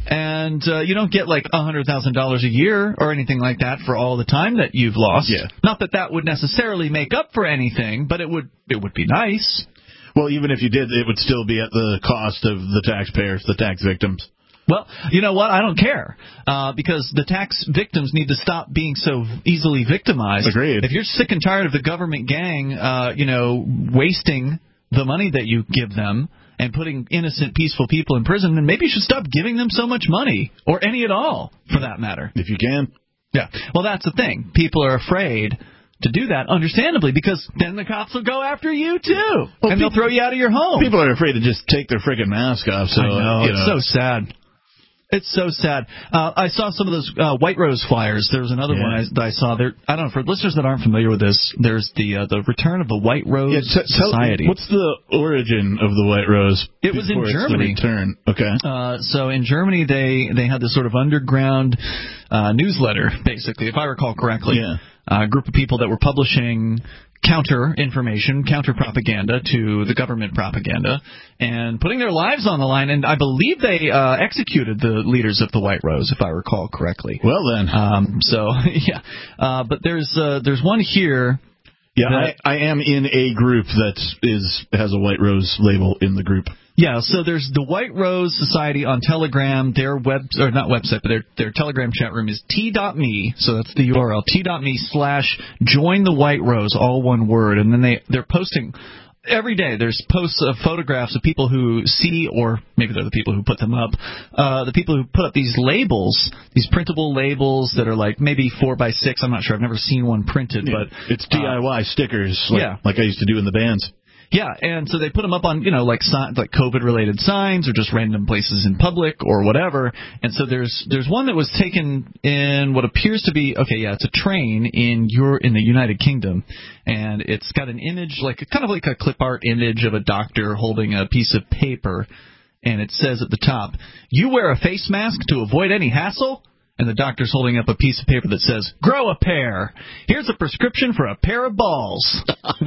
Speaker 2: And uh, you don't get like one hundred thousand dollars a year or anything like that for all the time that you've lost.
Speaker 3: Yeah.
Speaker 2: Not that that would necessarily make up for anything, but it would it would be nice.
Speaker 3: Well, even if you did, it would still be at the cost of the taxpayers, the tax victims.
Speaker 2: Well, you know what? I don't care, uh, because the tax victims need to stop being so easily victimized.
Speaker 3: Agreed.
Speaker 2: If you're sick and tired of the government gang, uh, you know, wasting the money that you give them and putting innocent, peaceful people in prison, then maybe you should stop giving them so much money, or any at all, for that matter.
Speaker 3: If you can.
Speaker 2: Yeah. Well, that's the thing. People are afraid to do that, understandably, because then the cops will go after you, too. Well, and people, they'll throw you out of your home.
Speaker 3: People are afraid to just take their freaking mask off. So,
Speaker 2: I know.
Speaker 3: You
Speaker 2: it's
Speaker 3: know.
Speaker 2: so sad. It's so sad. Uh, I saw some of those uh, White Rose flyers. There was another yeah. one I, that I saw. There, I don't know, for listeners that aren't familiar with this, there's the uh, the return of the White Rose yeah, t- Society.
Speaker 3: Tell, what's the origin of the White Rose?
Speaker 2: It was in Germany.
Speaker 3: Return. Okay.
Speaker 2: Uh, so in Germany, they, they had this sort of underground uh, newsletter, basically, if I recall correctly.
Speaker 3: Yeah.
Speaker 2: Uh, a group of people that were publishing counter information, counter propaganda to the government propaganda, and putting their lives on the line. And I believe they uh, executed the leaders of the White Rose, if I recall correctly.
Speaker 3: Well then,
Speaker 2: um, so yeah. Uh, but there's uh, there's one here.
Speaker 3: Yeah, that, I, I am in a group that is has a White Rose label in the group.
Speaker 2: Yeah, so there's the White Rose Society on Telegram. Their web, or not website, but their their Telegram chat room is t.me. So that's the U R L, t.me slash join the White Rose, all one word. And then they, they're posting every day. There's posts of photographs of people who see, or maybe they're the people who put them up, uh, the people who put up these labels, these printable labels that are like maybe four by six. I'm not sure. I've never seen one printed,
Speaker 3: yeah,
Speaker 2: but
Speaker 3: it's D I Y uh, stickers, like,
Speaker 2: yeah.
Speaker 3: like I used to do in the bands.
Speaker 2: Yeah, and so they put them up on, you know, like like COVID-related signs or just random places in public or whatever. And so there's there's one that was taken in what appears to be, okay, yeah, it's a train in your in the United Kingdom, and it's got an image, like kind of like a clip art image of a doctor holding a piece of paper, and it says at the top, "You wear a face mask to avoid any hassle?" And the doctor's holding up a piece of paper that says, "Grow a pair. Here's a prescription for a pair of balls."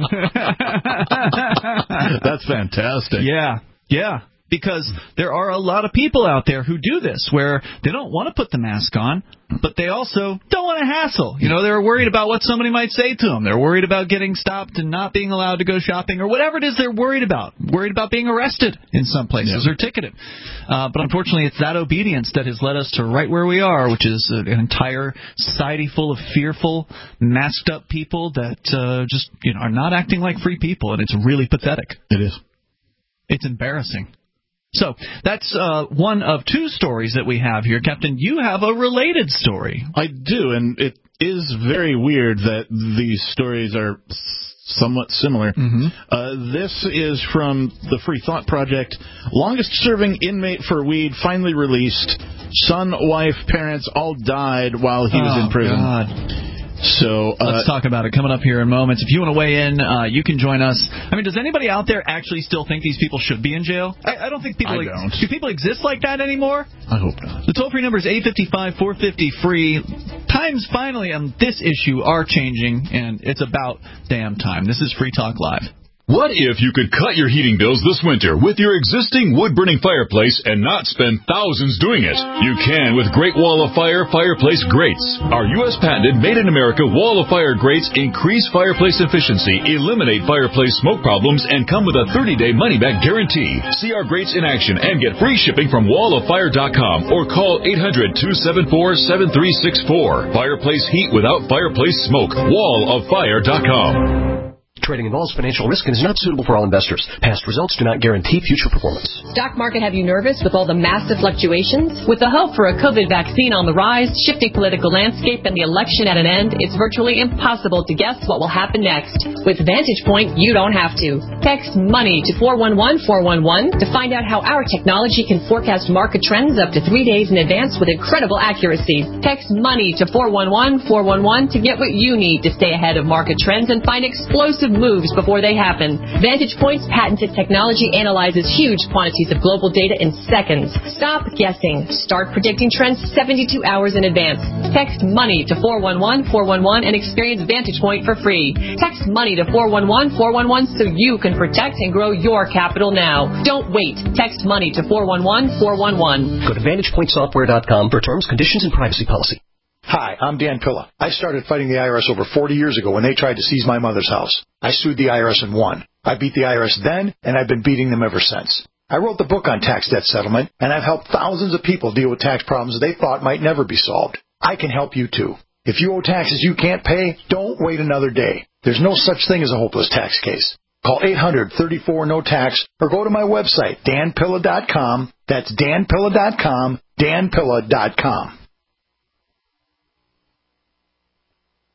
Speaker 3: That's fantastic.
Speaker 2: Yeah, yeah. Because there are a lot of people out there who do this, where they don't want to put the mask on, but they also don't want to hassle. You know, they're worried about what somebody might say to them. They're worried about getting stopped and not being allowed to go shopping, or whatever it is they're worried about. Worried about being arrested in some places, yeah. or ticketed. Uh, but unfortunately, it's that obedience that has led us to right where we are, which is an entire society full of fearful, masked up people that uh, just, you know, are not acting like free people, and it's really pathetic.
Speaker 3: It is.
Speaker 2: It's embarrassing. So that's uh, one of two stories that we have here. Captain, you have a related story.
Speaker 3: I do, and it is very weird that these stories are somewhat similar.
Speaker 2: Mm-hmm.
Speaker 3: Uh, this is from the Free Thought Project. Longest-serving inmate for weed finally released. Son, wife, parents all died while he was
Speaker 2: oh,
Speaker 3: in prison.
Speaker 2: God.
Speaker 3: So uh,
Speaker 2: let's talk about it coming up here in moments. If you want to weigh in, uh, you can join us. I mean, does anybody out there actually still think these people should be in jail? I, I don't think people.
Speaker 3: I
Speaker 2: like,
Speaker 3: don't.
Speaker 2: Do people exist like that anymore?
Speaker 3: I hope not.
Speaker 2: The toll-free number is eight five five, four five zero, free. Times finally on this issue are changing, and it's about damn time. This is Free Talk Live.
Speaker 21: What if you could cut your heating bills this winter with your existing wood-burning fireplace and not spend thousands doing it? You can with Great Wall of Fire Fireplace Grates. Our U S patented made-in-America Wall of Fire grates increase fireplace efficiency, eliminate fireplace smoke problems, and come with a thirty-day money-back guarantee. See our grates in action and get free shipping from wall of fire dot com or call eight hundred, two seven four, seven three six four. Fireplace heat without fireplace smoke. wall of fire dot com.
Speaker 19: Trading involves financial risk and is not suitable for all investors. Past results do not guarantee future performance.
Speaker 20: Stock market have you nervous with all the massive fluctuations? With the hope for a COVID vaccine on the rise, shifting political landscape, and the election at an end, it's virtually impossible to guess what will happen next. With Vantage Point, you don't have to. Text MONEY to four one one four one one to find out how our technology can forecast market trends up to three days in advance with incredible accuracy. Text MONEY to four one one four one one to get what you need to stay ahead of market trends and find explosive moves before they happen. Vantage Point's patented technology analyzes huge quantities of global data in seconds. Stop guessing. Start predicting trends seventy-two hours in advance. Text MONEY to four one one four one one and experience Vantage Point for free. Text MONEY to four one one four one one so you can protect and grow your capital now. Don't wait. Text MONEY to four one one four one one.
Speaker 19: Go to vantage point software dot com for terms, conditions, and privacy policy.
Speaker 22: Hi, I'm Dan Pilla. I started fighting the I R S over forty years ago when they tried to seize my mother's house. I sued the I R S and won. I beat the I R S then, and I've been beating them ever since. I wrote the book on tax debt settlement, and I've helped thousands of people deal with tax problems they thought might never be solved. I can help you, too. If you owe taxes you can't pay, don't wait another day. There's no such thing as a hopeless tax case. Call eight hundred, thirty-four, no tax or go to my website, dan pilla dot com. That's dan pilla dot com, dan pilla dot com.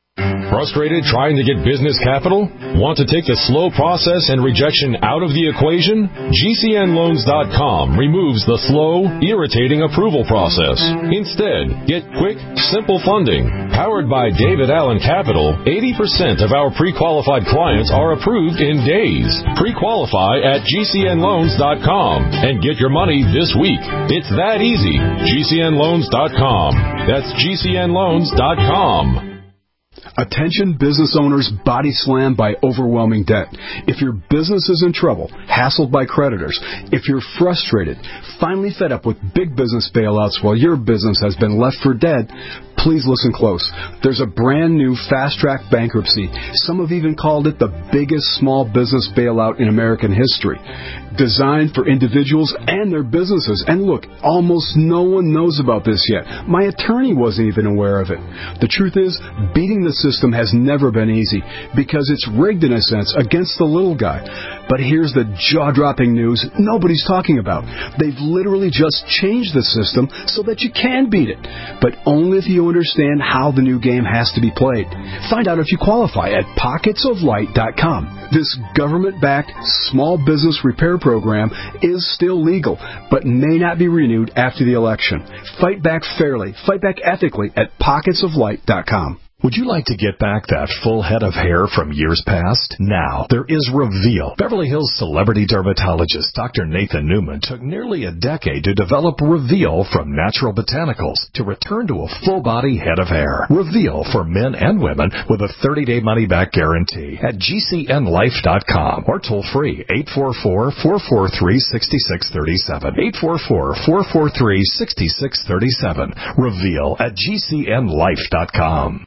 Speaker 5: Frustrated trying to get business capital? Want to take the slow process and rejection out of the equation? G C N loans dot com removes the slow, irritating approval process. Instead, get quick, simple funding. Powered by David Allen Capital, eighty percent of our pre-qualified clients are approved in days. Pre-qualify at G C N loans dot com and get your money this week. It's that easy. G C N loans dot com. That's G C N loans dot com.
Speaker 7: Attention business owners body slammed by overwhelming debt. If your business is in trouble, hassled by creditors, if you're frustrated, finally fed up with big business bailouts while your business has been left for dead, please listen close. There's a brand new fast-track bankruptcy. Some have even called it the biggest small business bailout in American history. Designed for individuals and their businesses. And look, almost no one knows about this yet. My attorney wasn't even aware of it. The truth is, beating the system has never been easy because it's rigged in a sense against the little guy. But here's the jaw-dropping news nobody's talking about. They've literally just changed the system so that you can beat it. But only if you understand how the new game has to be played. Find out if you qualify at pockets of light dot com. This government-backed small business repair program is still legal, but may not be renewed after the election. Fight back fairly, fight back ethically at pockets of light dot com.
Speaker 1: Would you like to get back that full head of hair from years past? Now, there is Reveal. Beverly Hills celebrity dermatologist Doctor Nathan Newman took nearly a decade to develop Reveal from natural botanicals to return to a full-body head of hair. Reveal for men and women with a thirty-day money-back guarantee at G C N life dot com or toll-free eight four four, four four three, six six three seven. eight four four, four four three, six six three seven. Reveal at G C N life dot com.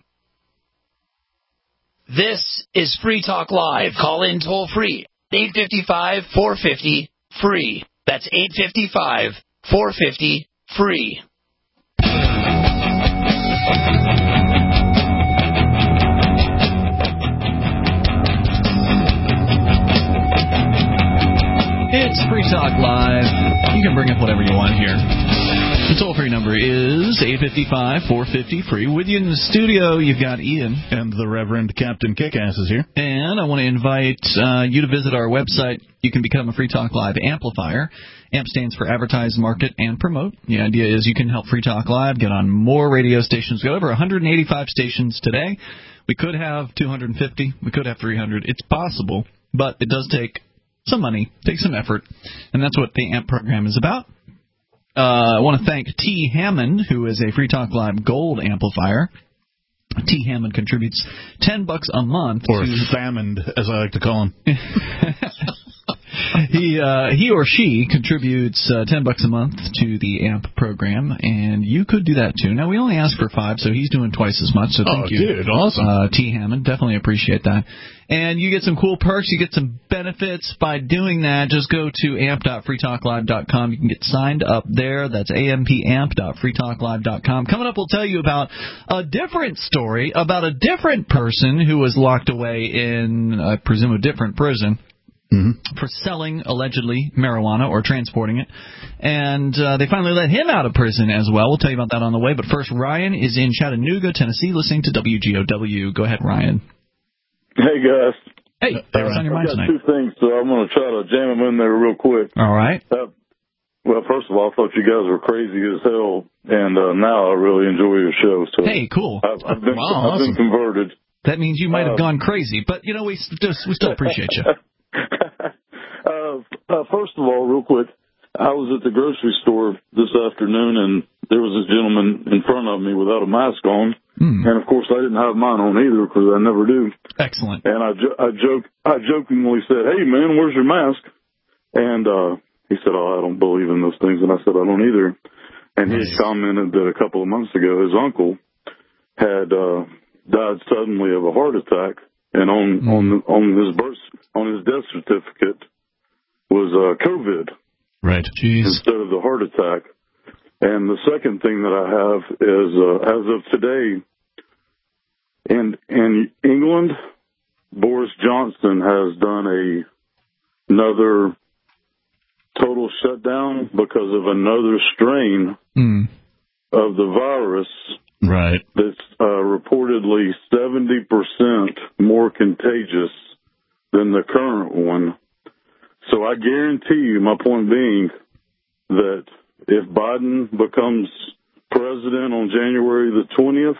Speaker 11: This is Free Talk Live. Call in toll free. eight five five, four five zero, free. That's eight five five, four five zero, free.
Speaker 2: It's Free Talk Live. You can bring up whatever you want here. The toll-free number is eight five five, four five zero, free. With you in the studio, you've got Ian.
Speaker 3: And the Reverend Captain Kickass is here.
Speaker 2: And I want to invite uh, you to visit our website. You can become a Free Talk Live amplifier. A M P stands for Advertise, Market, and Promote. The idea is you can help Free Talk Live get on more radio stations. We got over one hundred eighty-five stations today. We could have two hundred fifty. We could have three hundred. It's possible, but it does take some money, take some effort, and that's what the A M P program is about. Uh, I want to thank T. Hammond, who is a Free Talk Live Gold amplifier. T. Hammond contributes ten bucks a month.
Speaker 3: Or
Speaker 2: to
Speaker 3: Famond, as I like to call him.
Speaker 2: he uh, he or she contributes uh, ten bucks a month to the A M P program, and you could do that too. Now we only ask for five, so he's doing twice as much. So thank
Speaker 3: oh,
Speaker 2: you,
Speaker 3: dude, awesome,
Speaker 2: uh, T. Hammond. Definitely appreciate that. And you get some cool perks. You get some benefits by doing that. Just go to amp dot free talk live dot com. You can get signed up there. That's amp dot free talk live dot com. Coming up, we'll tell you about a different story about a different person who was locked away in, I presume, a different prison. Mm-hmm. For selling, allegedly, marijuana or transporting it. And uh, they finally let him out of prison as well. We'll tell you about that on the way. But first, Ryan is in Chattanooga, Tennessee, listening to W G O W. Go ahead, Ryan.
Speaker 23: Hey, guys.
Speaker 2: Hey, what's on your mind
Speaker 23: I've got
Speaker 2: tonight?
Speaker 23: two things, so I'm going to try to jam them in there real quick.
Speaker 2: All right.
Speaker 23: Uh, well, first of all, I thought you guys were crazy as hell, and uh, now I really enjoy your show. So
Speaker 2: hey, cool.
Speaker 23: I've, I've, been,
Speaker 2: wow,
Speaker 23: I've
Speaker 2: awesome.
Speaker 23: been converted.
Speaker 2: That means you might have
Speaker 23: uh,
Speaker 2: gone crazy, but, you know, we, st- we still appreciate you.
Speaker 23: uh, uh, first of all, real quick, I was at the grocery store this afternoon, and there was this gentleman in front of me without a mask on. Hmm. And, of course, I didn't have mine on either because I never do.
Speaker 2: Excellent.
Speaker 23: And I, jo- I, joke- I jokingly said, hey, man, where's your mask? And uh, he said, oh, I don't believe in those things. And I said, I don't either. And nice. He had commented that a couple of months ago his uncle had uh, died suddenly of a heart attack. And on, mm. on, on his birth, on his death certificate was uh, COVID.
Speaker 2: Right. Jeez.
Speaker 23: Instead of the heart attack. And the second thing that I have is, uh, as of today, in in England, Boris Johnson has done a another total shutdown because of another strain mm. of the virus
Speaker 3: Right.
Speaker 23: That's uh, reportedly seventy percent more contagious than the current one. So I guarantee you, my point being, that if Biden becomes president on January the twentieth,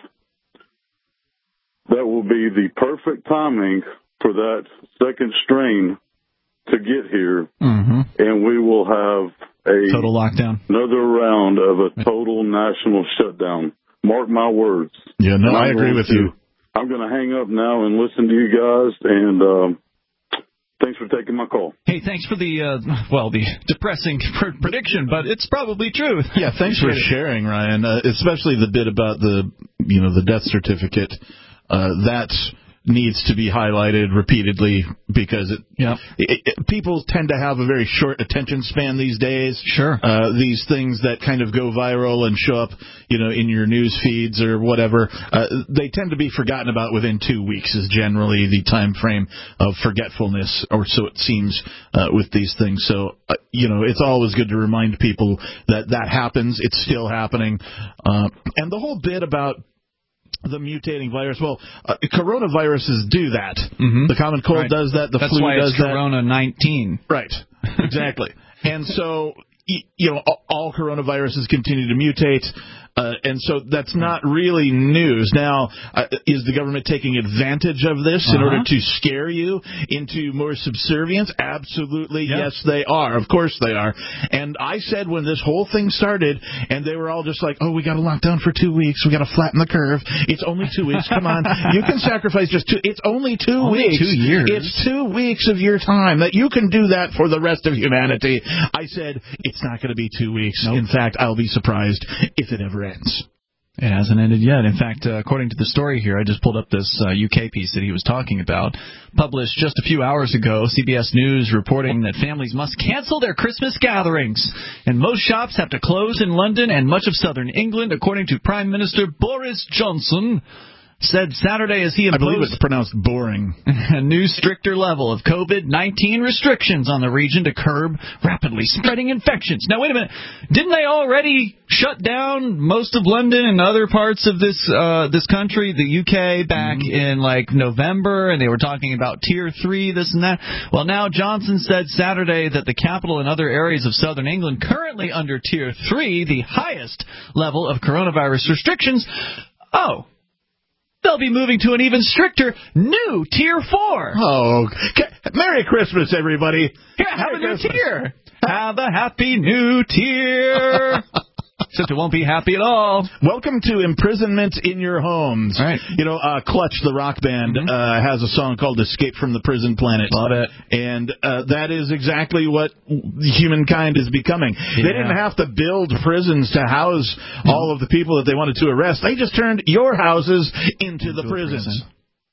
Speaker 23: that will be the perfect timing for that second strain to get here,
Speaker 2: mm-hmm.
Speaker 23: and we will have a
Speaker 2: total lockdown,
Speaker 23: another round of a total national shutdown. Mark my words.
Speaker 3: Yeah, no, I agree with
Speaker 23: to,
Speaker 3: you.
Speaker 23: I'm going to hang up now and listen to you guys, and um, thanks for taking my call.
Speaker 2: Hey, thanks for the, uh, well, the depressing pr- prediction, but it's probably true.
Speaker 3: Yeah, thanks for sharing, Ryan, uh, especially the bit about the, you know, the death certificate. Uh, that needs to be highlighted repeatedly because it,
Speaker 2: yep.
Speaker 3: it, it, people tend to have a very short attention span these days.
Speaker 2: Sure.
Speaker 3: Uh, these things that kind of go viral and show up, you know, in your news feeds or whatever, uh, they tend to be forgotten about within two weeks is generally the time frame of forgetfulness, or so it seems uh, with these things. So, uh, you know, it's always good to remind people that that happens. It's still happening. Uh, and the whole bit about the mutating virus. Well, uh, coronaviruses do that.
Speaker 2: Mm-hmm.
Speaker 3: The common cold
Speaker 2: right.
Speaker 3: does that. The
Speaker 2: That's
Speaker 3: flu
Speaker 2: why
Speaker 3: does
Speaker 2: it's
Speaker 3: that.
Speaker 2: Corona nineteen.
Speaker 3: Right. Exactly. And so, you know, all coronaviruses continue to mutate. Uh, and so that's not really news. Now, uh, is the government taking advantage of this in
Speaker 2: uh-huh.
Speaker 3: order to scare you into more subservience? Absolutely,
Speaker 2: yep.
Speaker 3: yes, they are. Of course they are. And I said when this whole thing started, and they were all just like, oh, we got to lock down for two weeks. We got to flatten the curve. It's only two weeks. Come on. You can sacrifice just two. It's only two
Speaker 2: only
Speaker 3: weeks.
Speaker 2: two years.
Speaker 3: It's two weeks of your time that you can do that for the rest of humanity. I said, it's not going to be two weeks. Nope. In fact, I'll be surprised if it ever ends.
Speaker 2: It hasn't ended yet. In fact, uh, according to the story here, I just pulled up this uh, U K piece that he was talking about, published just a few hours ago. C B S News reporting that families must cancel their Christmas gatherings, and most shops have to close in London and much of southern England, according to Prime Minister Boris Johnson. Said Saturday as he imposed
Speaker 3: I believe it's pronounced boring.
Speaker 2: a new stricter level of COVID nineteen restrictions on the region to curb rapidly spreading infections. Now, wait a minute. Didn't they already shut down most of London and other parts of this uh, this country, the U K, back mm-hmm. in, like, November, and they were talking about Tier three, this and that? Well, now Johnson said Saturday that the capital and other areas of southern England currently under Tier three, the highest level of coronavirus restrictions, oh, they'll be moving to an even stricter new Tier four.
Speaker 3: Oh, Merry Christmas, everybody.
Speaker 2: Here, have Merry a new Christmas. Tier. Have a happy new tier. Except it won't be happy at all.
Speaker 3: Welcome to imprisonment in your homes.
Speaker 2: Right.
Speaker 3: You know, uh, Clutch, the rock band, mm-hmm. uh, has a song called Escape from the Prison Planet.
Speaker 2: Love it.
Speaker 3: And uh, that is exactly what humankind is becoming. Yeah. They didn't have to build prisons to house mm-hmm. all of the people that they wanted to arrest. They just turned your houses into, into the prisons. Prison.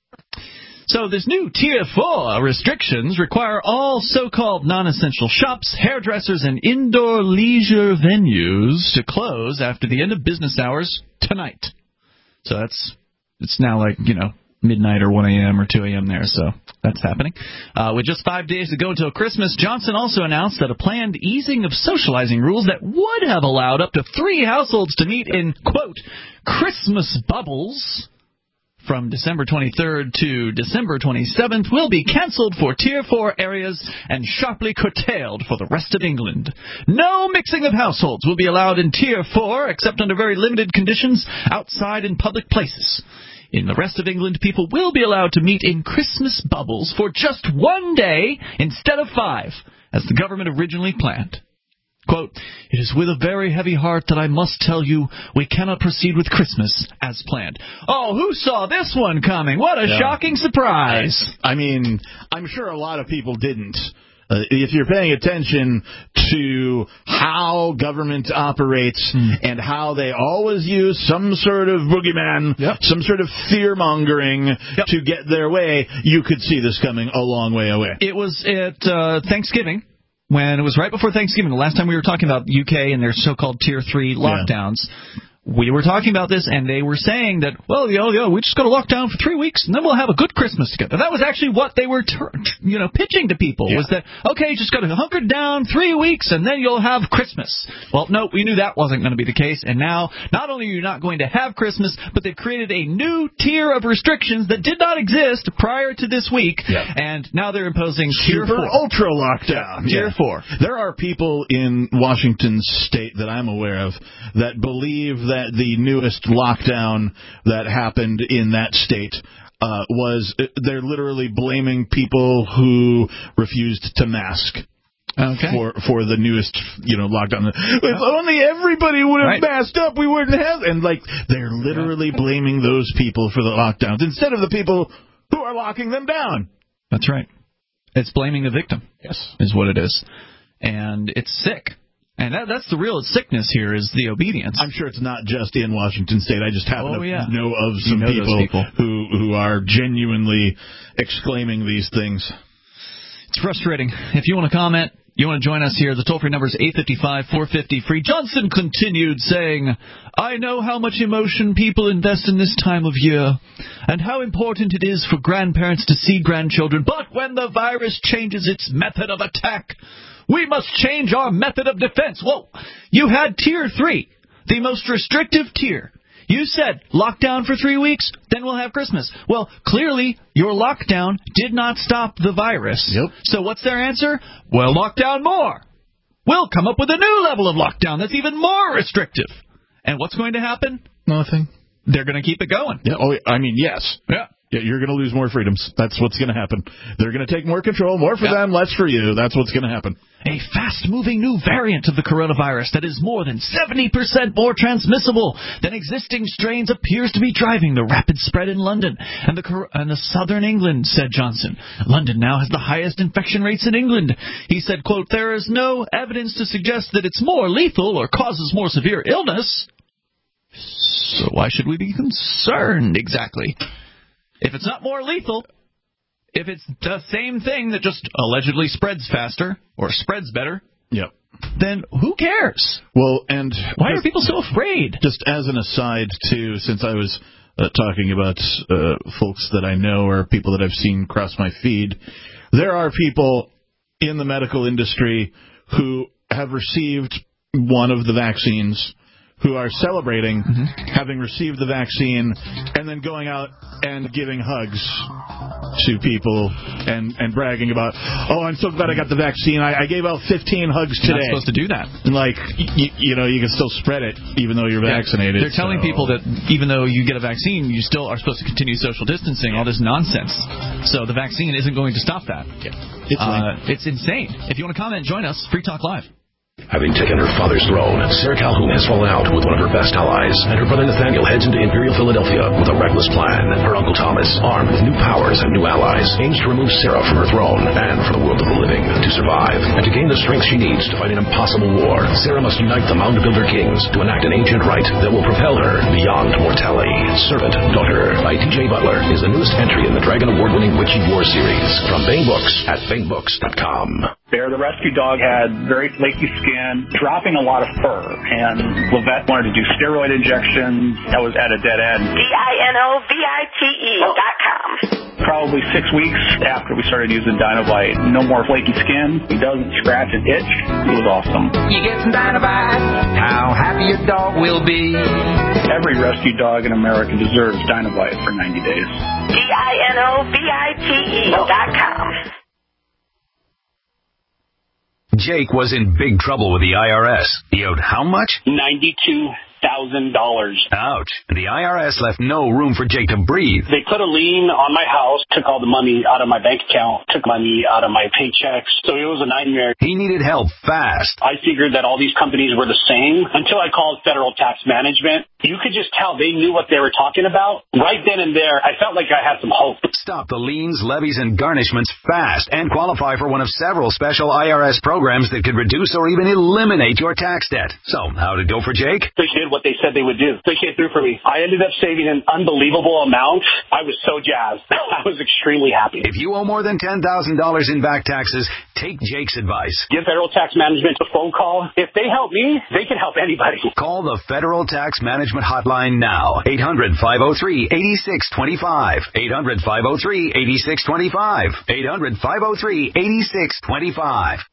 Speaker 2: So this new Tier four restrictions require all so-called non-essential shops, hairdressers, and indoor leisure venues to close after the end of business hours tonight. So that's it's now like, you know, midnight or one a.m. or two a.m. there, so that's happening. Uh, with just five days to go until Christmas, Johnson also announced that a planned easing of socializing rules that would have allowed up to three households to meet in, quote, Christmas bubbles from December twenty-third to December twenty-seventh will be cancelled for Tier four areas and sharply curtailed for the rest of England. No mixing of households will be allowed in Tier four except under very limited conditions outside in public places. In the rest of England, people will be allowed to meet in Christmas bubbles for just one day instead of five, as the government originally planned. Quote, it is with a very heavy heart that I must tell you we cannot proceed with Christmas as planned. Oh, who saw this one coming? What a yeah. shocking surprise.
Speaker 3: I mean, I'm sure a lot of people didn't. Uh, if you're paying attention to how government operates mm. and how they always use some sort of boogeyman, yep. some sort of fear-mongering yep. to get their way, you could see this coming a long way away.
Speaker 2: It was at uh, Thanksgiving. When it was right before Thanksgiving, the last time we were talking about U K and their so-called Tier three lockdowns, yeah. we were talking about this, and they were saying that, well, you know, we just got to lock down for three weeks, and then we'll have a good Christmas together. That was actually what they were, ter- you know, pitching to people, yeah. was that, okay, just got to hunker down three weeks, and then you'll have Christmas. Well, no, we knew that wasn't going to be the case, and now, not only are you not going to have Christmas, but they've created a new tier of restrictions that did not exist prior to this week, yeah. and now they're imposing tier
Speaker 3: Super
Speaker 2: four.
Speaker 3: ultra lockdown.
Speaker 2: Tier
Speaker 3: yeah.
Speaker 2: four.
Speaker 3: There are people in Washington State that I'm aware of that believe that that the newest lockdown that happened in that state uh, was, they're literally blaming people who refused to mask. Okay. For for the newest, you know, lockdown. If only everybody would have right. masked up, we wouldn't have. And, like, they're literally yeah. blaming those people for the lockdowns instead of the people who are locking them down.
Speaker 2: That's right. It's blaming the victim.
Speaker 3: Yes.
Speaker 2: Is what it is. And it's sick. And that, that's the real sickness here is the obedience.
Speaker 3: I'm sure it's not just in Washington State. I just happen
Speaker 2: oh,
Speaker 3: to
Speaker 2: yeah.
Speaker 3: know of some
Speaker 2: you know
Speaker 3: people,
Speaker 2: people
Speaker 3: who who are genuinely exclaiming these things.
Speaker 2: It's frustrating. If you want to comment, you want to join us here, the toll-free number is eight five five, four five zero, free. Johnson continued saying, I know how much emotion people invest in this time of year and how important it is for grandparents to see grandchildren. But when the virus changes its method of attack, we must change our method of defense. Whoa, you had tier three, the most restrictive tier. You said lockdown for three weeks, then we'll have Christmas. Well, clearly your lockdown did not stop the virus.
Speaker 3: Yep.
Speaker 2: So what's their answer? Well, lock down more. We'll come up with a new level of lockdown that's even more restrictive. And what's going to happen?
Speaker 3: Nothing.
Speaker 2: They're going to keep it going.
Speaker 3: Yeah. Oh, I mean, yes.
Speaker 2: Yeah.
Speaker 3: Yeah, you're going to lose more freedoms. That's what's going to happen. They're going to take more control, more for yep. them, less for you. That's what's going to happen.
Speaker 2: A fast-moving new variant of the coronavirus that is more than seventy percent more transmissible than existing strains appears to be driving the rapid spread in London and the, and the southern England, said Johnson. London now has the highest infection rates in England. He said, quote, there is no evidence to suggest that it's more lethal or causes more severe illness. So why should we be concerned exactly? If it's not more lethal, if it's the same thing that just allegedly spreads faster or spreads better,
Speaker 3: yep.
Speaker 2: then who cares?
Speaker 3: Well, and
Speaker 2: why are people so afraid?
Speaker 3: Just as an aside, too, since I was uh, talking about uh, folks that I know or people that I've seen cross my feed, there are people in the medical industry who have received one of the vaccines, who are celebrating mm-hmm. having received the vaccine and then going out and giving hugs to people and, and bragging about, oh, I'm so glad I got the vaccine. I, I gave out fifteen hugs today.
Speaker 2: You're not supposed to do that.
Speaker 3: And like, y- you know, you can still spread it even though you're yeah. vaccinated.
Speaker 2: They're telling
Speaker 3: so.
Speaker 2: people that even though you get a vaccine, you still are supposed to continue social distancing, all this nonsense. So the vaccine isn't going to stop that.
Speaker 3: Yeah. It's,
Speaker 2: uh, it's insane. If you want to comment, join us. Free Talk Live.
Speaker 6: Having taken her father's throne, Sarah Calhoun has fallen out with one of her best allies, and her brother Nathaniel heads into Imperial Philadelphia with a reckless plan. Her uncle Thomas, armed with new powers and new allies, aims to remove Sarah from her throne and from the world of the living. To survive, and to gain the strength she needs to fight an impossible war, Sarah must unite the Mound Builder Kings to enact an ancient rite that will propel her beyond mortality. Servant Daughter by D J Butler is the newest entry in the Dragon Award-winning Witchy War series from Bane Books at bane books dot com.
Speaker 9: Bear, the rescue dog, had very flaky skin, dropping a lot of fur, and Levette wanted to do steroid injections. That was at a dead end.
Speaker 10: D I N O V I T E dot com.
Speaker 9: Probably six weeks after we started using Dinovite, no more flaky skin. He doesn't scratch and itch. It was awesome.
Speaker 11: You get some Dinovite, how happy your dog will be.
Speaker 9: Every rescue dog in America deserves Dinovite for ninety days.
Speaker 10: D I N O V I T E dot com.
Speaker 24: Jake was in big trouble with the I R S. He owed how much?
Speaker 25: ninety-two thousand dollars.
Speaker 24: Ouch. And the I R S left no room for Jake to breathe.
Speaker 25: They put a lien on my house, took all the money out of my bank account, took money out of my paychecks. So it was a nightmare.
Speaker 24: He needed help fast.
Speaker 25: I figured that all these companies were the same until I called Federal Tax Management. You could just tell they knew what they were talking about. Right then and there, I felt like I had some hope.
Speaker 24: Stop the liens, levies, and garnishments fast and qualify for one of several special I R S programs that could reduce or even eliminate your tax debt. So, how'd it go for Jake?
Speaker 25: They did what they said they would do. They came through for me. I ended up saving an unbelievable amount. I was so jazzed. I was extremely happy.
Speaker 24: If you owe more than ten thousand dollars in back taxes, take Jake's advice.
Speaker 25: Give Federal Tax Management a phone call. If they help me, they can help anybody.
Speaker 24: Call the Federal Tax Management Hotline now. eight hundred, five oh three, eight six two five. eight hundred, five oh three, eight six two five. eight hundred, five oh three, eight six two five.